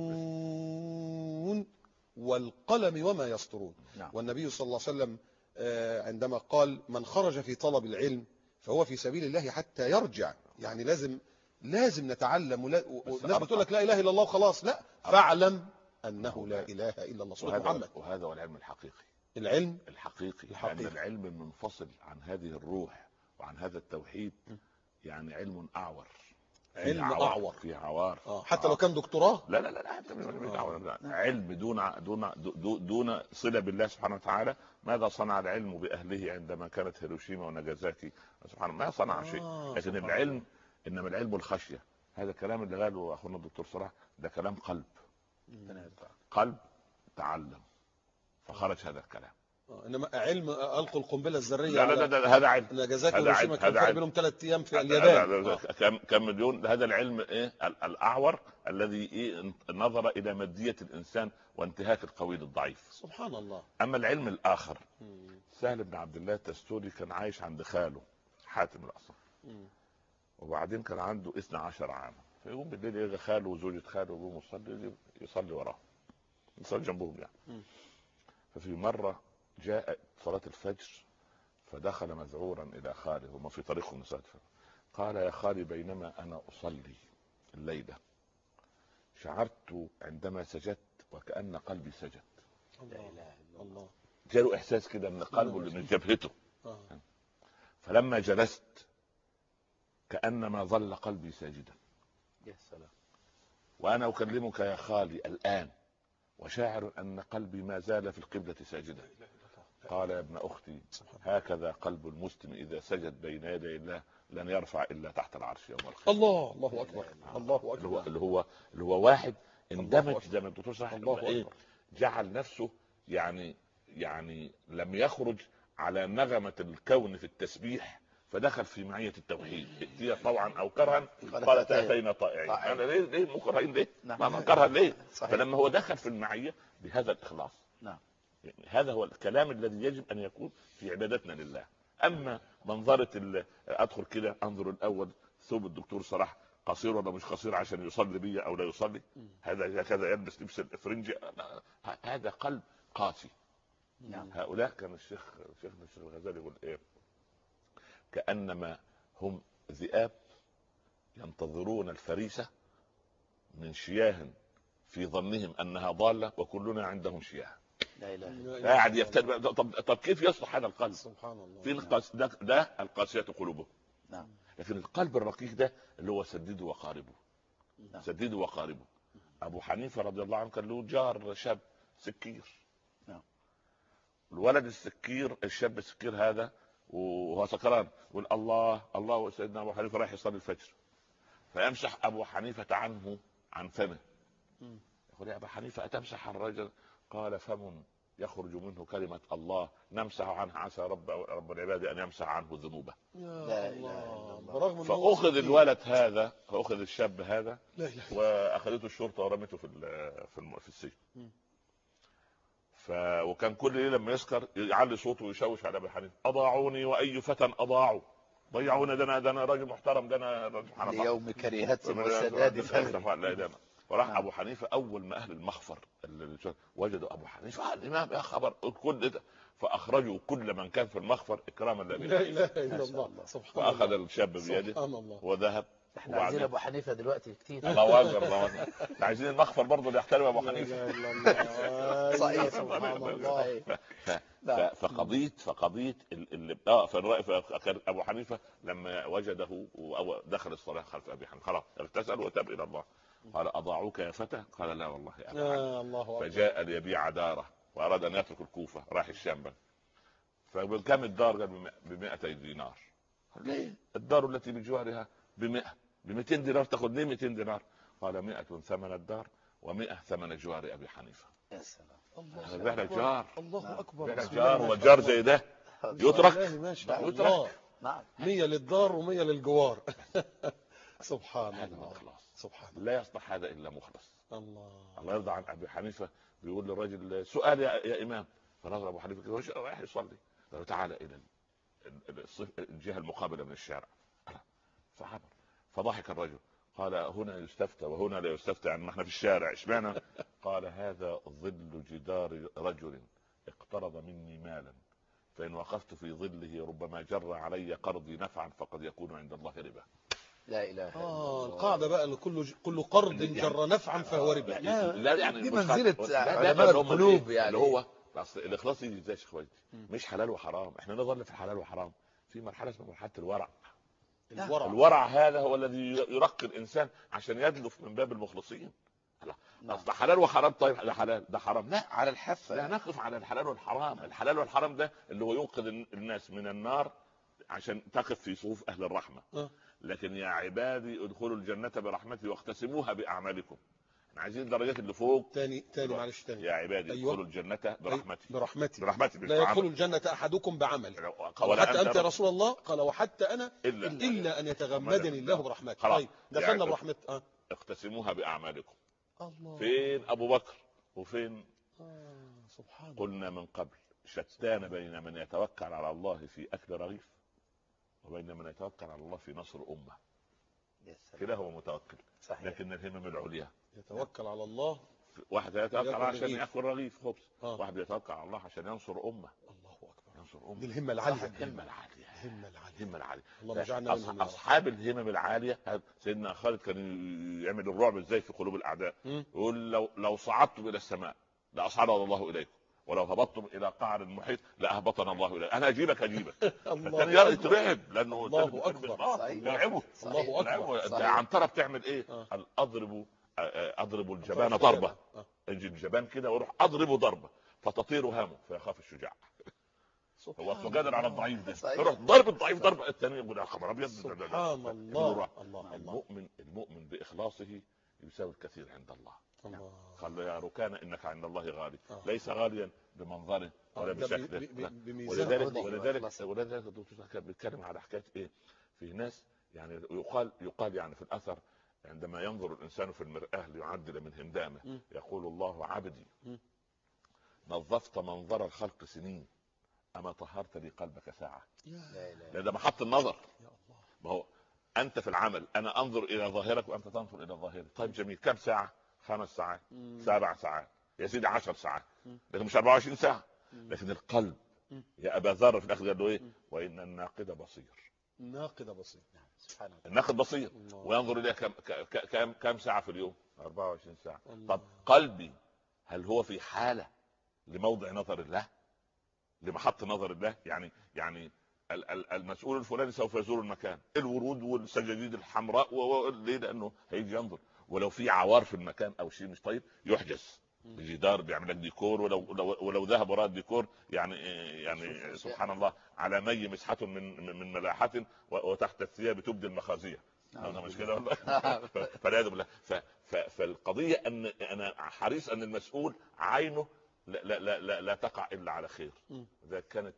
بنون والقلم وما يسطرون. نعم. والنبي صلى الله عليه وسلم آه، عندما قال: من خرج في طلب العلم فهو في سبيل الله حتى يرجع. يعني لازم لازم نتعلم. ولا- والناس بتقول لك لا إله إلا الله وخلاص. لا، فاعلم أنه لا إله إلا الله. سورة وهذا محمد. وهذا هو العلم الحقيقي. العلم الحقيقي الحقيقي. لأن العلم المنفصل عن هذه الروح وعن هذا التوحيد يعني علم أعور. فيه علم عوار. أعور. فيه عوار. آه، حتى لو كان دكتوراه. لا لا لا لا, أنت مش دعوة. لا. علم دون دون دون دون صلة بالله سبحانه وتعالى. ماذا صنع العلم بأهله عندما كانت هيروشيما وناجازاكي؟ سبحان الله ما صنع شيء. آه، لكن العلم إنما العلم الخشية. هذا الكلام اللي قاله أخونا الدكتور صلاح ده كلام قلب. قلب تعلم فخرج هذا الكلام. آه، انما علم ألقوا القنبله الذريه لا لا لا, لا هذا علم. ناجازاكي هذا وهيروشيما علم. كان هذا فرق علم. بينهم ثلاث ايام في لا- اليابان. لا- آه. لا- كم كم مليون. هذا العلم ايه ال- الاعور الذي إيه نظر الى ماديه الانسان وانتهاك القوي الضعيف. سبحان الله. اما العلم الاخر مم. سهل بن عبد الله التستوري كان عايش عند خاله حاتم الاصم، مم. وبعدين كان عنده اثنا عشر عاما، فيقوم بالليل يلقى خاله وزوجة خاله وابوه يصلي يصلي وراه، يصلي جنبهم يعني. مم. ففي مرة جاء صلاة الفجر فدخل مذعورا إلى خاله وما في طريقهم لصلاة الفجر، قال: يا خالي بينما أنا أصلي الليلة شعرت عندما سجدت وكأن قلبي سجد. الله الله. جاله إحساس كده من قلبه اللي من جبهته. آه. فلما جلست كأنما ظل قلبي ساجدا. يا سلام. وأنا أكلمك يا خالي الآن وشاعر أن قلبي ما زال في القبلة ساجدا. قال: يا ابن أختي هكذا قلب المسلم إذا سجد بين يدي الله لن يرفع إلا تحت العرش يوم القيامة. الله الله أكبر. الله اللي هو أكبر. اللي هو اللي هو واحد اندمج أكبر. زي ما الدكتور صح الله ايه أكبر. جعل نفسه يعني يعني لم يخرج على نغمة الكون في التسبيح فدخل في معية التوحيد. ائتي طوعا او كرها قالت اتينا طائعين. انا ليه ليه مكرهين ليه؟ نعم. ما كرها ليه؟ صحيح. فلما هو دخل في المعية بهذا الاخلاص. نعم. يعني هذا هو الكلام الذي يجب ان يكون في عبادتنا لله. اما منظرة ال- ادخل كده انظر الاول ثوب الدكتور صلاح قصير ولا مش قصير عشان يصلي بي او لا يصلي، هذا هكذا يلبس لبس الافرنجي، هذا قلب قاسي. نعم. هؤلاء كان الشيخ شيخنا الشيخ الغزالي يقول ايه: كأنما هم ذئاب ينتظرون الفريسة من شياه في ظنهم انها ضالة وكلنا عندهم شياه. لا اله الا الله. قاعد يفتر. طب, طب كيف يصلح هذا القلب؟ سبحان الله. في القاس ده, ده القاسية قلوبهم. نعم. لكن القلب الرقيق ده اللي هو سدده وقاربه. نعم. سدده وقاربه. ابو حنيفة رضي الله عنه كان له جار شاب سكير. نعم. الولد السكير الشاب السكير هذا وهو سكران يقول الله الله، سيدنا ابو حنيفة رايح يصلي الفجر فيمسح ابو حنيفة عنه عن فمه. مم. يقول: يا ابا حنيفة اتمسح عن الرجل؟ قال: فم يخرج منه كلمة الله نمسح عنها عسى رب رب العباد ان يمسح عنه ذنوبه. يا لا إله الله. إلا الله. برغم إن هو فاخذ سكين. الولد هذا فاخذ الشاب هذا لا إله. واخذته الشرطه ورمته في ال- في الم- في السجن. مم. ف وكان كل ليله لما يسكر يعلي صوته ويشوش على ابي حنيفه: اضاعوني واي فتى اضاعوا، ضيعونا، ده انا ده انا راجل محترم، ده انا سبحان الله ليوم كريهة وسداد فجر. لا لا. وراح نعم. ابو حنيفه اول ما اهل المخفر اللي وجدوا ابو حنيفه آه الامام يا خبر كل ده، فاخرجوا كل من كان في المخفر اكراما لا لابي حنيفه. إله إلا ما شاء الله. الله. سبحان الله. فاخذ الشاب بيده سبحان الله. وذهب احنا عايزين ابو حنيفه دلوقتي كتير. الله اكبر الله اكبر. احنا عايزين المغفر برضه اللي يحترم ابو حنيفه. صحيح. سبحان الله. فقضيه فقضيه اللي اه فكان ابو حنيفه لما وجده ودخل الصلاه خلف ابي حنيفه خلاص اغتسل وتاب الى الله. قال اضاعوك يا فتى؟ قال لا والله يا آه الله أكبر. فجاء ليبيع داره واراد ان يترك الكوفه، راح الشام بقى. فكم الدار؟ قال ب مئتي دينار. ليه؟ الدار التي بجوارها ب مئة، ب مئتين دينار تاخذ ليه مئتين دينار؟ قال مئة ثمن الدار ومئة ثمن جوار ابي حنيفه. يا سلام. الله أكبر. جار. الله اكبر. بيع جار وجار زي ده يترك؟ ما شاء يترك. الله. نعم. مية للدار ومية للجوار. سبحان هذا الله. الإخلاص. سبحان الله. لا يصلح هذا الا مخلص. الله الله يرضى عن ابي حنيفه. بيقول للرجل سؤال يا, يا امام. فنظر ابو حنيفه كده رايح يصلي. قال تعالى الى الجهه المقابله من الشارع. فعبر فضحك الرجل. قال هنا يستفتى وهنا لا يستفتى، يعني احنا في الشارع اشمعنى؟ قال هذا ظل جدار رجل اقترض مني مالا، فإن وقفت في ظله ربما جر علي قرضي نفعا فقد يكون عند الله ربا. لا اله الا اه الله. القاعده بقى اللي كل كل قرض جر نفعا فهو ربا. لا, لا يعني دي مش منزلة قرض. لا، لا، علماء اللي هم القلوب الإيه؟ يعني. اللي هو اصل الاخلاص يجي ازاي يا شيخ خويتي؟ مش حلال وحرام، احنا نظل في الحلال وحرام في مرحله اسمها مرحله الورع. الورع. الورع هذا هو الذي يرقي الانسان عشان يدلف من باب المخلصين. نعم. اصل حلال وحرام، طيب ده حلال ده حرام، لا على الحافة. لا نقف على الحلال والحرام. الحلال والحرام ده اللي هو ينقذ الناس من النار عشان تقف في صفوف اهل الرحمه. أه. لكن يا عبادي ادخلوا الجنه برحمتي واقتسموها باعمالكم. احنا عايزين الدرجات اللي فوق. تاني تاني معلش تاني. يا عبادي أيوة. ادخلوا الجنه برحمتي. برحمتي برحمتي لا يدخل الجنه احدكم بعمل. قال ولا حتى انت يا رسول الله؟ قال وحتى انا إلا, الا ان يتغمدني الله برحمته. خلاص. طيب دخلنا يعني برحمته. أه. اقتسموها باعمالكم. الله. فين ابو بكر وفين؟ آه سبحان الله. قلنا من قبل شتان بين من يتوكل على الله في اكل رغيف وبين من يتوكل على الله في نصر امه. كده هو متوكل. صحيح. لكن الهمم العليا يتوكل على الله. واحد يتوكل عشان رغيف. ياكل رغيف خبز. آه. واحد يتوكل على الله عشان ينصر امه. الله اكبر. ينصر امه. دي الهمه العاليه. الهمه العاليه. الهمه العاليه. الهمه العاليه. اللهم اجعلنا منهم. اصحاب الهمم العاليه سيدنا خالد كان يعمل الرعب ازاي في قلوب الاعداء. يقول لو لو صعدتم الى السماء لاصعدنا الله اليكم، ولو هبطتم الى قعر المحيط لاهبطنا الله اليك. انا اجيبك اجيبك. الله كان اكبر. يترعب لانه الله اكبر. يلعبه. الله اكبر. عنترة بتعمل ايه؟ قال اضرب اضرب الجبان ضربه. اجي الجبان كده واروح اضربه ضربه فتطير هامه فيخاف الشجاع. هو اصله قادر على الضعيف ده، يروح ضرب الضعيف ضربه الثانيه يقول يا خبر ابيض. سبحان الله. الله. المؤمن المؤمن باخلاصه يساوي الكثير عند الله. الله. قال يا ركان انك عند الله غالي. آه. ليس غاليا بمنظره ولا بشكله. ولذلك ولذلك ولذلك الدكتور كان بيتكلم على حكايه ايه؟ في ناس يعني يقال يقال يعني في الاثر عندما ينظر الانسان في المرآة ليعدل من هندامه م. يقول الله عبدي م. نظفت منظر الخلق سنين اما طهرت لي قلبك ساعه. لان ده محط النظر. ما هو انت في العمل انا انظر الى ظاهرك وانت تنظر الى ظاهري. طيب جميل، كم ساعه؟ خمس ساعات م. سبع ساعات يا سيدي عشر ساعات لكن مش أربعة وعشرين ساعه. لكن القلب يا ابا ذر في الاخر قال له ايه؟ وان الناقد بصير. الناقد بصير. سبحان الله. الناقد بصير وينظر الى كم كم كم ساعه في اليوم؟ أربعة وعشرين ساعه. طب قلبي هل هو في حاله لموضع نظر الله؟ لمحط نظر الله؟ يعني يعني المسؤول الفلاني سوف يزور المكان، الورود والسجاجيد الحمراء ليه؟ لانه هيجي ينظر. ولو في عوار في المكان او شيء مش طيب يحجز بجدار بيعمل لك ديكور. ولو ولو, ولو ذهب وراء الديكور يعني يعني سبحان الله على مي مسحه من من ملاحه وتحت الثياب تبدي المخازيه. هذا مش كده والله. فلازم بالله. فالقضيه ان انا حريص ان المسؤول عينه لا لا لا لا, لا تقع الا على خير. اذا كانت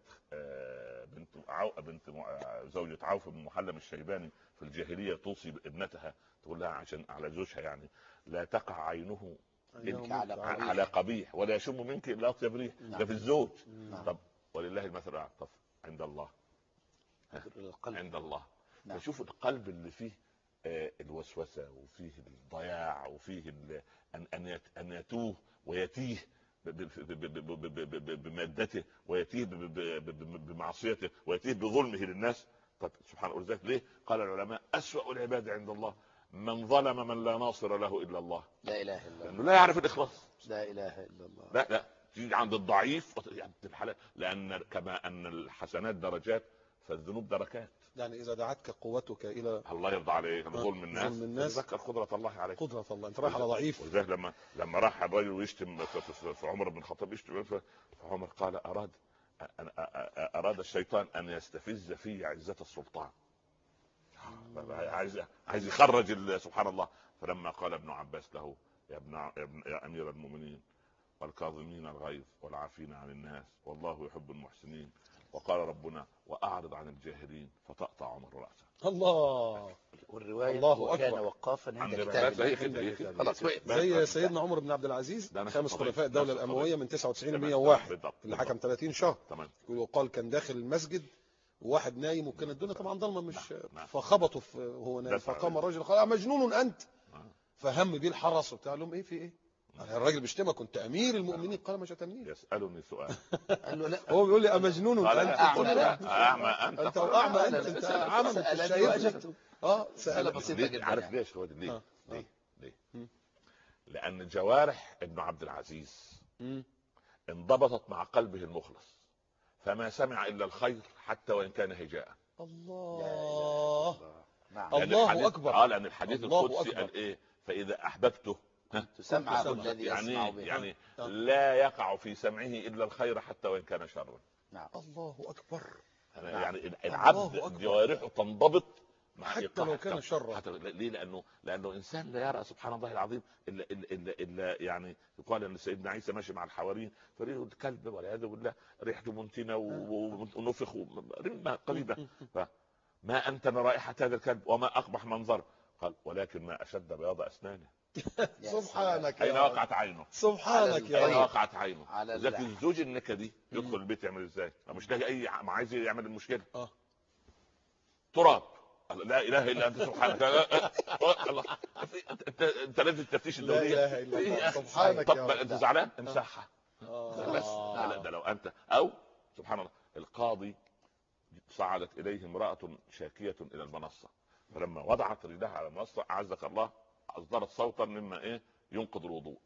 بنت عو بنت زوجة عوف بن محلم الشيباني في الجاهليه توصي ابنتها تقول لها عشان على زوجها يعني لا تقع عينه على, على قبيح ولا يشم منك الا اطيب ريح. ده في الزوج. طب ولله المثل الاعلى عند الله. عند الله. فشوف القلب اللي فيه الوسوسه وفيه الضياع وفيه ان ان ان يتوه ويتيه بمادته ويتيه بمعصيته ويتيه بظلمه للناس. طب سبحان الله، ولذلك ليه قال العلماء أسوأ العباد عند الله من ظلم من لا ناصر له الا الله. لا اله الا لانه الله. لا يعرف الاخلاص. لا اله الا الله. لا لا تيجي عند الضعيف يعني الحلال، لان كما ان الحسنات درجات فالذنوب دركات. يعني اذا دعتك قوتك الى الله يرضى عليك ظلم الناس، ظلم الناس تذكر قدرة الله عليك. قدرة الله، انت رايح على ضعيف. ولذلك لما لما راح الرجل ويشتم في, في, في عمر بن الخطاب يشتم، فعمر قال اراد اراد الشيطان ان يستفز في عزة السلطان، عايز عايز يخرج سبحان الله. فلما قال ابن عباس له يا ابن يا, ابن يا امير المؤمنين والكاظمين الغيظ والعافين عن الناس والله يحب المحسنين، وقال ربنا واعرض عن الجاهلين، فتقطع عمر راسه. الله. والروايه الله وكان أكبر. وقافا عند عند كتاب الناس. الله. هي كده. خلاص وقف. زي سيدنا عمر بن عبد العزيز ده نفس خامس القضية. خلفاء الدولة نفس الأموية القضية. من تسعة وتسعين ل تمام. مئة وواحد بالضبط. اللي حكم ثلاثين شهر. تمام. وقال كان داخل المسجد وواحد نايم وكان الدنيا طبعا ضلمه مش نعم. نعم. فخبطوا في وهو نايم، دفع. فقام الراجل قال مجنون انت. نعم. فهم بيه الحرس وبتاع لهم ايه في ايه؟ يعني الراجل بيشتمك كنت امير المؤمنين. قال ما شتمنيش. يسألني سؤال قال له لا. هو بيقول لي امجنون قال انت؟ أعمى. قلت له لا أعمى أنت. انت اعمى انت لا، انت سأل- عمى انت سألني شايف. وأجبته. اه مسألة سأل. بسيطة ليه؟ جدا عارف يعني. ليش هو ليه؟ آه. ليه؟ ليه؟ مم. لأن جوارح ابن عبد العزيز مم. انضبطت مع قلبه المخلص، فما سمع إلا الخير حتى وإن كان هجاء. الله. نعم. لأن الله الحديث- أكبر. اه لأن الحديث الله القدسي أكبر. قال إيه؟ فإذا أحببته تسمعه سمع. الذي يعني يسمع به. يعني آه. لا يقع في سمعه إلا الخير حتى وإن كان شرا. نعم. الله اكبر. يعني الله العبد أكبر. جوارحه تنضبط مع حتى إيقاع لو كان الشر. شرا. حتى ليه؟ لانه لانه انسان لا يرى سبحان الله العظيم الا الا الا, إلا يعني يقال ان سيدنا عيسى ماشي مع الحواريين فريحه الكلب والعياذ بالله ريحته منتنه و- ونفخ رمه قريبه، فما انتن رائحه هذا الكلب وما اقبح منظر، قال ولكن ما اشد بياض اسنانه. يا سبحانك اين يا رب. وقعت عينه؟ سبحانك يا اين طيب. رب. وقعت عينه؟ على ذاك اللحم. الزوج النكدي يدخل البيت يعمل ازاي؟ مش لاقي اي ما عايز يعمل المشكله. اه تراب. لا اله الا انت سبحانك. الله. انت انت لازم التفتيش لا الدولي. اله الا الله. سبحانك طب يا انت رب. زعلان امسحها آه. بس. لا ده لو انت او سبحان الله القاضي صعدت اليه امراه شاكيه الى المنصه، فلما وضعت رجلها على المنصه اعزك الله اصدرت صوتا مما ايه ينقض الوضوء،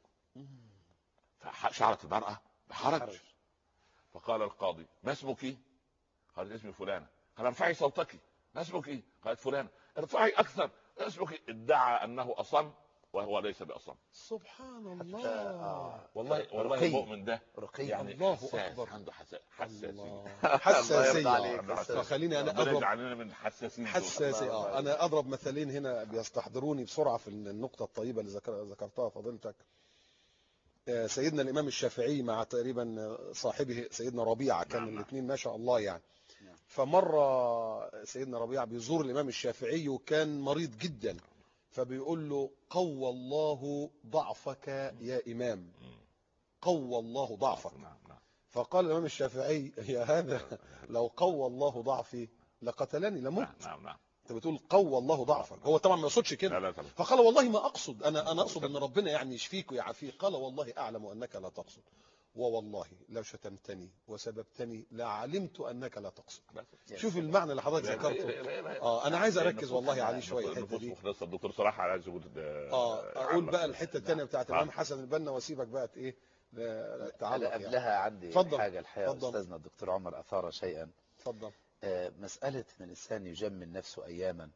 فشعرت المراه بحرج، فقال القاضي ما اسمك؟ قالت اسمي فلانه. قال ارفعي صوتك. ما اسمك؟ قالت فلانه. ارفعي اكثر. اسمك؟ ادعى انه اصم وهو ليس باصم. سبحان آه. الله. والله والله رقي. المؤمن ده رقي. يعني الله حساس، أكبر. عنده حساس حساسيه. الله. الله حساسية. يرضى عليك. عنده حساسية. حساسية. فخليني انا ربنا اضرب يجعلنا من حساسين. حساسي. الله اه انا اضرب مثالين هنا بيستحضروني بسرعه في النقطه الطيبه اللي ذكر ذكرتها فضيلتك. آه، سيدنا الامام الشافعي مع تقريبا صاحبه سيدنا ربيعه كان نعم. الاثنين ما شاء الله يعني. نعم. فمره سيدنا ربيعه بيزور الامام الشافعي وكان مريض جدا، فبيقول له قوى الله ضعفك يا امام، قوى الله ضعفك. نعم نعم. فقال الامام الشافعي يا هذا لو قوى الله ضعفي لقتلني لمت. نعم نعم نعم. انت بتقول قوى الله ضعفك، هو طبعا ما يقصدش لا كده. لا طبعا. فقال والله ما اقصد، انا انا اقصد ان ربنا يعني يشفيك ويعافيك. قال والله اعلم انك لا تقصد، ووالله لو شتمتني وسببتني لعلمت انك لا تقصد. شوف المعنى اللي حضرتك ذكرته. اه انا عايز اركز والله عليه شويه الحته دي. مخلصه الدكتور صلاح على زبود. اه اقول بقى الحته الثانيه بتاعت الامام حسن البنا واسيبك بقى ايه انا تعلق يعني. قبلها عندي اتفضل. حاجه الحقيقه. اتفضل. استاذنا الدكتور عمر اثار شيئا. اتفضل. آه، مساله ان الانسان يجمل نفسه اياما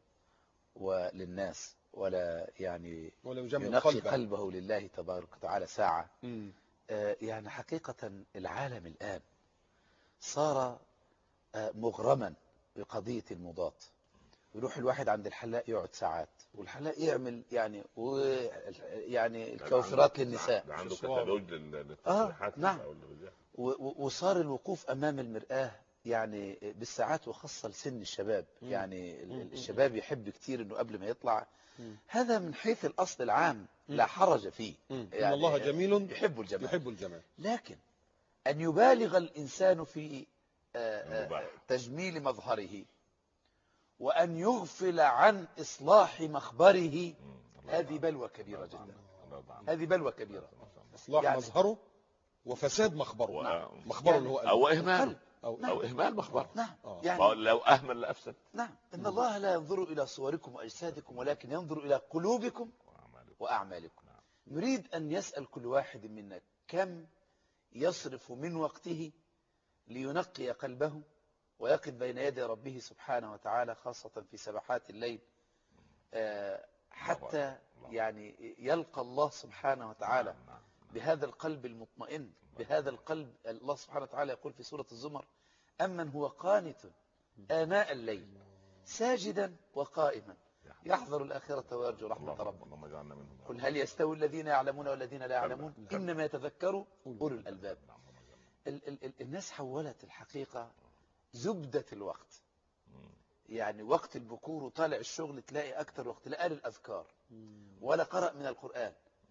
وللناس ولا يعني ولا يجمل ينقي قلبه. قلبه لله تبارك وتعالى ساعه. مم. آه، يعني حقيقه العالم الان صار آه، مغرما بقضيه المضاد. يروح الواحد عند الحلاق يقعد ساعات، والحلاق يعمل يعني و يعني الكوافرات للنساء. ده عنده شو اسمه؟ كتالوج للتصريحات. نعم. و- و- وصار الوقوف امام المرآة يعني بالساعات، وخاصة لسن الشباب. مم. يعني ال- مم. ال- الشباب يحب كتير انه قبل ما يطلع. مم. هذا من حيث الاصل العام لا حرج فيه. مم. يعني ان الله جميل يحب الجمال. يحب الجمال. لكن ان يبالغ الانسان في آه، آه، المباح. تجميل مظهره وان يغفل عن اصلاح مخبره، هذه بلوى كبيرة جدا. هذه بلوى كبيرة. اصلاح يعني- مظهره وفساد مخبره. و- مخبره يعني- اللي هو او قلبه. اهمال. او, نعم. او اهمال مخبره. نعم آه. يعني لو اهمل لافسد. نعم إن الله لا ينظر إلى صوركم وأجسادكم ولكن ينظر إلى قلوبكم وأعمالكم. يريد أن يسأل كل واحد منا كم يصرف من وقته لينقي قلبه ويقف بين يدي ربه سبحانه وتعالى خاصة في سبحات الليل حتى يعني يلقى الله سبحانه وتعالى بهذا القلب المطمئن، بهذا القلب. الله سبحانه وتعالى يقول في سورة الزمر: أمن هو قانت آناء الليل ساجدا وقائما يحذر الآخرة ويرجو رحمة ربه. قل هل يستوي الذين يعلمون والذين لا يعلمون إنما يتذكروا أولو الألباب. ال ال ال الناس حولت الحقيقة زبدة الوقت، يعني وقت البكور وطالع الشغل تلاقي أكثر وقت لا قال الأذكار ولا قرأ من القرآن،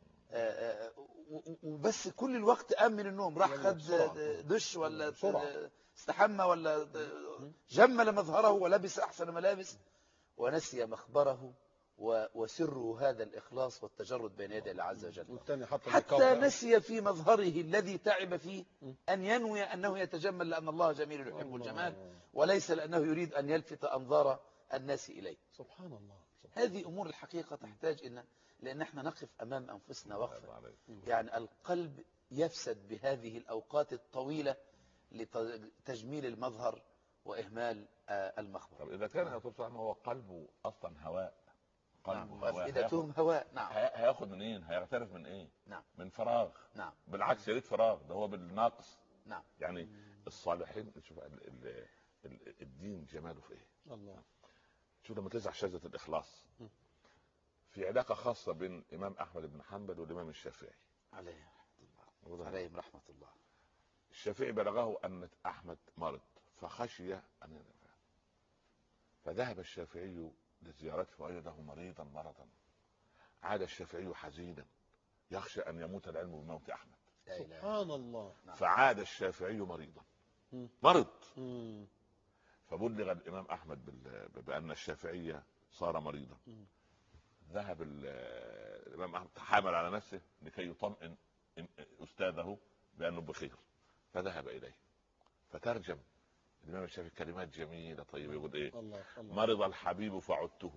وبس كل الوقت قام من النوم راح خد دش ولا استحمى ولا جمل مظهره ولبس أحسن ملابس ونسي مخبره وسره هذا الإخلاص والتجرد بين يدي الله عز وجل. حتى نسي في مظهره الذي تعب فيه أن ينوي أنه يتجمل لأن الله جميل يحب الجمال وليس لأنه يريد أن يلفت أنظار الناس إليه. سبحان الله. هذه أمور الحقيقة تحتاج إن لأن احنا نقف أمام أنفسنا وقفة، يعني القلب يفسد بهذه الأوقات الطويلة لتجميل المظهر وإهمال المخبر. طب إذا كان يا دكتور هو قلبه أصلا هواء، قلبه نعم. هواء، أفئدتهم هواء. نعم. هياخد منين؟ هيغترف من إيه؟ نعم. من فراغ. نعم. بالعكس يريد فراغ، ده هو بالناقص. نعم. يعني الصالحين شوف الدين جماله في إيه؟ الله. شوف لما تزرع شجرة الإخلاص في علاقة خاصة بين الإمام أحمد بن حنبل والإمام الشافعي عليه رحمة الله. عليهم رحمة الله. الشافعي بلغه أن أحمد مرض فخشي أن ينفع، فذهب الشافعي لزيارته فوجده مريضا مرضا. عاد الشافعي حزينا يخشى أن يموت العلم بموت أحمد. سبحان الله. فعاد الشافعي مريضا مرض. فبلغ الإمام أحمد بأن الشافعي صار مريضا. ذهب الإمام أحمد تحامل على نفسه لكي يطمئن أستاذه بأنه بخير، فذهب إليه فترجم الإمام الشافعي كلمات جميلة طيبة يقول إيه؟ الله الله. مرض الحبيب فعدته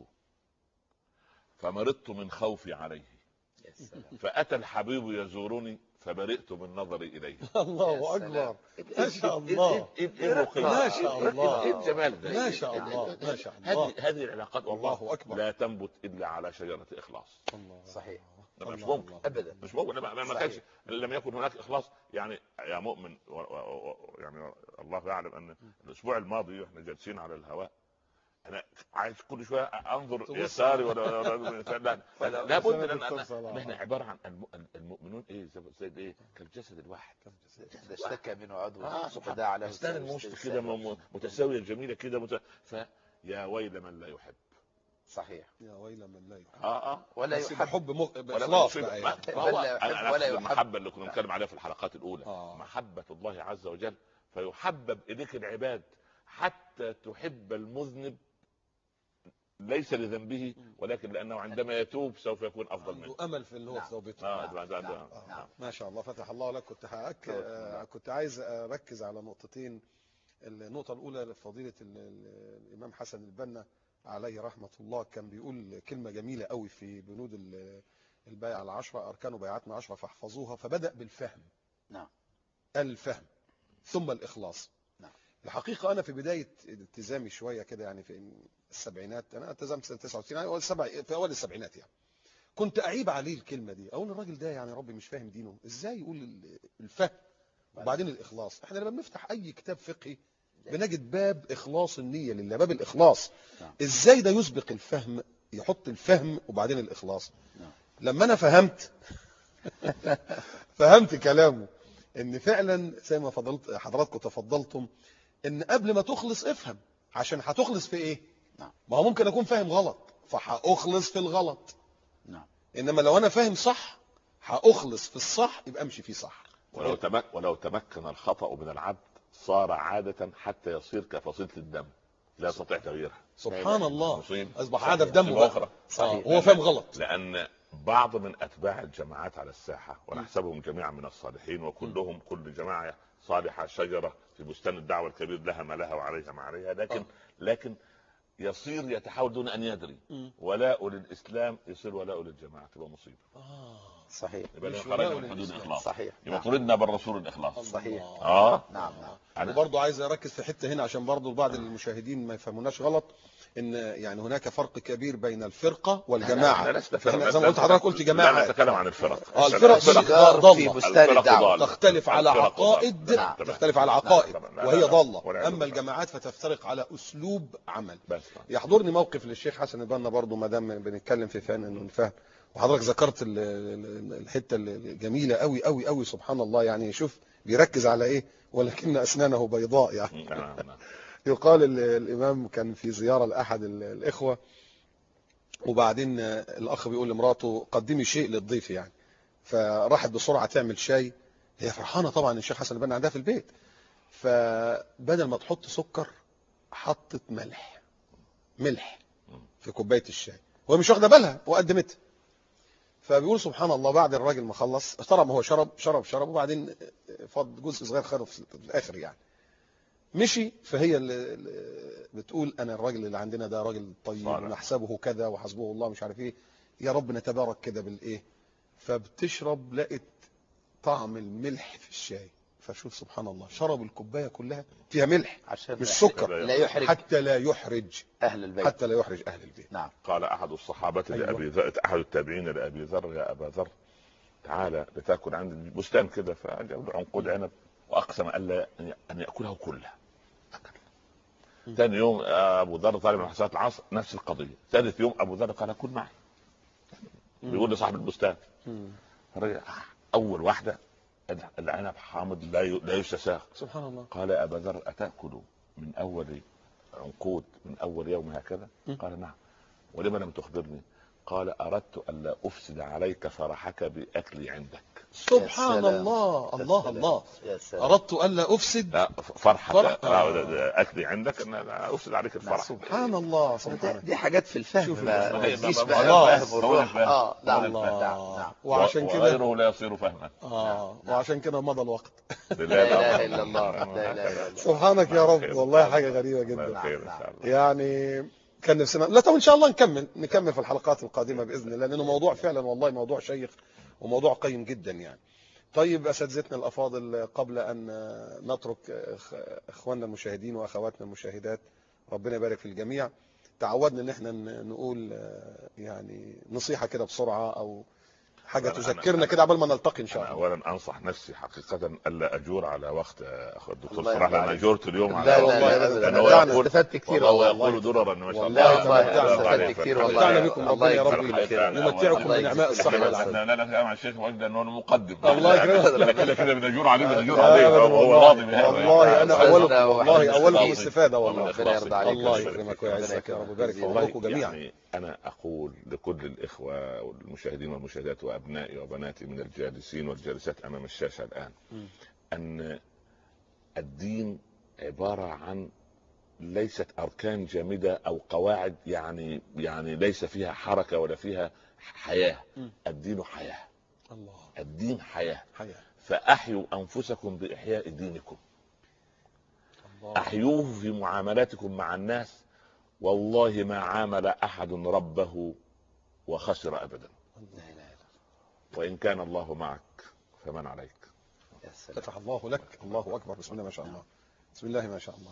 فمرضت من خوفي عليه فأتى الحبيب يزورني فبرئت من نظري إليه. الله أكبر. ما شاء الله. ما شاء الله. إيه الجمال ده؟ ما شاء الله. ما شاء الله. هذه العلاقات والله أكبر لا تنبت إلا على شجرة إخلاص. صحيح. مش ممكن أبدا. مش ممكن. ما كانش لم يكن هناك إخلاص. يعني يا مؤمن و... و... يعني الله يعلم أن الأسبوع الماضي إحنا جالسين على الهواء أنا عايز كل شوية أنظر يساري ولا لا لابد أن نحن عبارة عن المؤمنون إيه زي إيه كالجسد الواحد إذا اشتكى منه عضو فداعى له سائر المشت كده متساوية جميلة كده مت... فيا ويل من لا يحب. صحيح. يا ويل من لا يحب. اه اه ولا يحب حب بإخلاص بقى يعني. ولا ولا يحب. المحبة اللي كنا بنتكلم عليها في الحلقات الأولى آه. محبة الله عز وجل فيحبب إليك العباد حتى تحب المذنب ليس لذنبه ولكن لأنه عندما يتوب سوف يكون أفضل منه. أمل في اللي هو في توبته. آه. نعم. نعم. نعم. ما شاء الله فتح الله لك. كنت حقك آه كنت عايز أركز على نقطتين. النقطة الأولى لفضيلة الإمام حسن البنا عليه رحمة الله كان بيقول كلمة جميلة قوي في بنود البيعة العشرة أركان بيعتنا عشرة فاحفظوها. فبدأ بالفهم. نعم. الفهم ثم الإخلاص. نعم. الحقيقة أنا في بداية التزامي شوية كده يعني في السبعينات أنا التزمت سنة تسعة وتسعين أول سبع في أول السبعينات يعني كنت أعيب عليه الكلمة دي أقول الراجل ده يعني ربي مش فاهم دينه إزاي يقول الفهم وبعدين الإخلاص. إحنا لما بنفتح أي كتاب فقهي بنجد باب إخلاص النية لله باب الإخلاص. إزاي ده يسبق الفهم يحط الفهم وبعدين الإخلاص. لما أنا فهمت فهمت كلامه إن فعلا زي ما فضلت حضراتكم تفضلتم إن قبل ما تخلص افهم عشان هتخلص في إيه. نعم. ما هو ممكن أكون فاهم غلط فهأخلص في الغلط. نعم. إنما لو أنا فاهم صح هأخلص في الصح يبقى أمشي فيه صح. ولو تمك ولو تمكن الخطأ من العبد صار عادة حتى يصير كفصيلة الدم لا يستطيع تغييرها. سبحان الله. مصيب. أصبح عادة في دمه أخرى. صحيح. هو فاهم غلط لأن بعض من اتباع الجماعات على الساحه ونحسبهم جميعا من الصالحين، وكلهم كل جماعه صالحه شجره في بستان الدعوه الكبير، لها ما لها وعليها ما عليها، لكن لكن يصير يتحول دون ان يدري. ولاء للاسلام يصير ولاء للجماعه، تبقى مصيبه. صحيح. يبقى مش خرجنا ولاء من حدود للإسلام. الاخلاص. صحيح. يبقى نعم. طردنا بالرسول الاخلاص. صحيح. اه نعم نعم. وبرضه عايز اركز في حته هنا عشان برضه بعض المشاهدين ما يفهموناش غلط، ان يعني هناك فرق كبير بين الفرقه والجماعه. لا لا لا احنا زي ما قلت حضرتك قلت جماعه، لا نتكلم عن الفرق. اه الفرق الفرق في ضاله، بستان الدعوة تختلف على عقائد، نعم. تختلف على عقائد وهي ضاله. ولا اما الجماعات فتفترق على اسلوب عمل. بس يحضرني موقف للشيخ حسن البنا برضه ما دام بنتكلم في فن الفهم، وحضرتك ذكرت ال- ال- الحته الجميله قوي قوي قوي، سبحان الله. يعني شوف بيركز على ايه، ولكن اسنانه بيضاء يعني. نعم نعم. يقال ال- الامام كان في زياره لاحد ال- الاخوه، وبعدين الاخ بيقول لمراته قدمي شيء للضيف يعني، فراحت بسرعه تعمل شاي. هي فرحانه طبعا الشيخ حسن البنا عندها في البيت، فبدل ما تحط سكر حطت ملح ملح في كوبايه الشاي، وهي مش واخده بالها وقدمتها. فبيقول سبحان الله بعد الراجل ما خلص، طبعا ما هو شرب شرب شرب وبعدين فض جزء صغير خده في الاخر يعني، مشي. فهي اللي اللي بتقول انا الراجل اللي عندنا ده راجل طيب صالح. ونحسبه كذا وحسبه الله مش عارف ايه، يا رب نتبارك كده بالايه. فبتشرب لقت طعم الملح في الشاي، فشوف سبحان الله شرب الكوبايه كلها فيها ملح عشان مش لا- سكر، لا يحرج حتى لا يحرج أهل البيت. حتى لا يحرج اهل البيت. نعم. قال احد الصحابه أيوة. لابي ذر، احد التابعين لابي ذر: يا ابا ذر تعالى لتاكل عندي بستان كده، فجاب له عنقود عنب واقسم الا ان ياكله كله. اكل. ثاني يوم ابو ذر طالع من حصاد العصر نفس القضيه. ثالث يوم ابو ذر قال كل معي، بيقول لصاحب البستان. الراجل اول واحده العنب حامض لا ي- لا يستساغ. سبحان الله. قال يا ابا ذر اتاكل من اول عنقود من اول يوم هكذا؟ قال نعم. ولما لم تخبرني؟ قال اردت الا افسد عليك فرحك باكلي عندك. سبحان سلام. الله الله سلام. الله. يا سلام. اردت الا افسد لا فرحك فرح. آه، اكلي عندك ان أنا افسد عليك الفرح. سبحان الله ده- سبحان دي حاجات في الفهم. شوف ما الفهم. ما تجيش ما- بقى الله. فهم الروح. اه نعم الله. نعم نعم. وعشان كده وغيره لا يصير فهما. اه وعشان كده مضى الوقت. لا اله الا الله. لا اله الا الله. سبحانك يا رب، والله حاجه غريبه الله جدا. خير ان شاء الله. يعني كان نفسنا لا طب ان شاء الله نكمل نكمل في الحلقات القادمه باذن الله، لانه موضوع فعلا والله موضوع شيق وموضوع قيم جدا يعني. طيب اساتذتنا الافاضل، قبل ان نترك إخ- اخواننا المشاهدين واخواتنا المشاهدات، ربنا يبارك في الجميع، تعودنا ان احنا ن- نقول آه، يعني نصيحه كده بسرعه او حاجه أنا- أنا- تذكرنا كده قبل ما نلتقي ان شاء انا الله. اولا انصح نفسي حقيقه الا اجور على وقت اخو الدكتور الله صلاح، يرضى لان عليك. اجورت اليوم على لا والله لا لا أبداً. ابدا. لأنه أنا انا يقول- استفدت كثير والله والله. يقول دررا ما شاء والله الله. والله تمتعنا. استفدت كثير والله. تمتعنا بكم، الله ربنا يا رب يكرمك. يمتعكم الله بنعماء يجزيك الصحه خير. والعافيه. لا لا لا مع الشيخ مجد انه مقدم. الله يكرمك. لا كده كده بنجور عليه بنجور لا عليه أبداً هو والله. راضي بهذا. والله انا أستاذنا اولكم وحبيبنا والله اولكم الخلاصي. استفاده والله. ربنا يرضى عليك. الله يكرمك ويعزك يا رب ويبارك في والله عمركم جميعا. يعني انا اقول لكل الاخوه والمشاهدين والمشاهدات وابنائي وبناتي من الجالسين والجالسات امام الشاشه الان ان الدين عباره عن ليست اركان جامده او قواعد يعني يعني ليس فيها حركه ولا فيها حياه. الدين حياه. الله. الدين حياه. حياه. فاحيوا انفسكم باحياء دينكم. الله. احيوه في معاملاتكم مع الناس. والله ما عامل احد ربه وخسر ابدا. لا اله الا وان كان الله معك فمن عليك. الله. يا سلام. فتح الله لك. الله اكبر. بسم الله ما شاء الله. بسم الله ما شاء الله.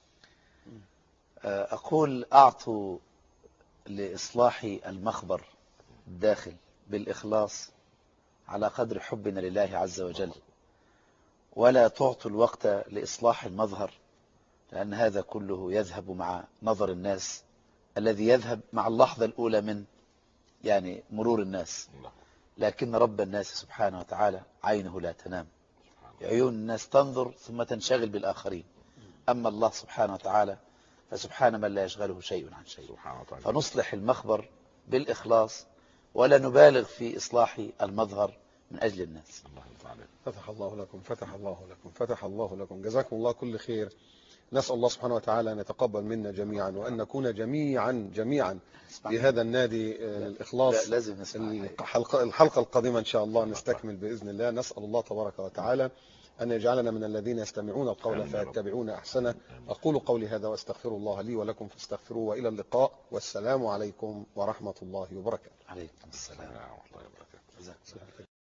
أقول أعطوا لإصلاح المخبر الداخل بالإخلاص على قدر حبنا لله عز وجل، ولا تعطوا الوقت لإصلاح المظهر، لأن هذا كله يذهب مع نظر الناس الذي يذهب مع اللحظة الأولى من يعني مرور الناس. لكن رب الناس سبحانه وتعالى عينه لا تنام، عيون الناس تنظر ثم تنشغل بالآخرين، أما الله سبحانه وتعالى فسبحان من لا يشغله شيء عن شيء. سبحانه وتعالى. فنصلح المخبر بالإخلاص ولا نبالغ في إصلاح المظهر من أجل الناس. الله يرضى عليك. فتح الله لكم. فتح الله لكم. فتح الله لكم. جزاكم الله كل خير نسأل الله سبحانه وتعالى أن يتقبل منا جميعا، وأن نكون جميعا جميعا في هذا النادي الإخلاص. لازم نسمع الحلقة, الحلقة القادمة إن شاء الله نستكمل بإذن الله. نسأل الله تبارك وتعالى أن يجعلنا من الذين يستمعون القول فيتبعون أحسنه. أقول قولي هذا وأستغفر الله لي ولكم فاستغفروه، وإلى اللقاء، والسلام عليكم ورحمة الله وبركاته. عليكم السلام ورحمة الله وبركاته.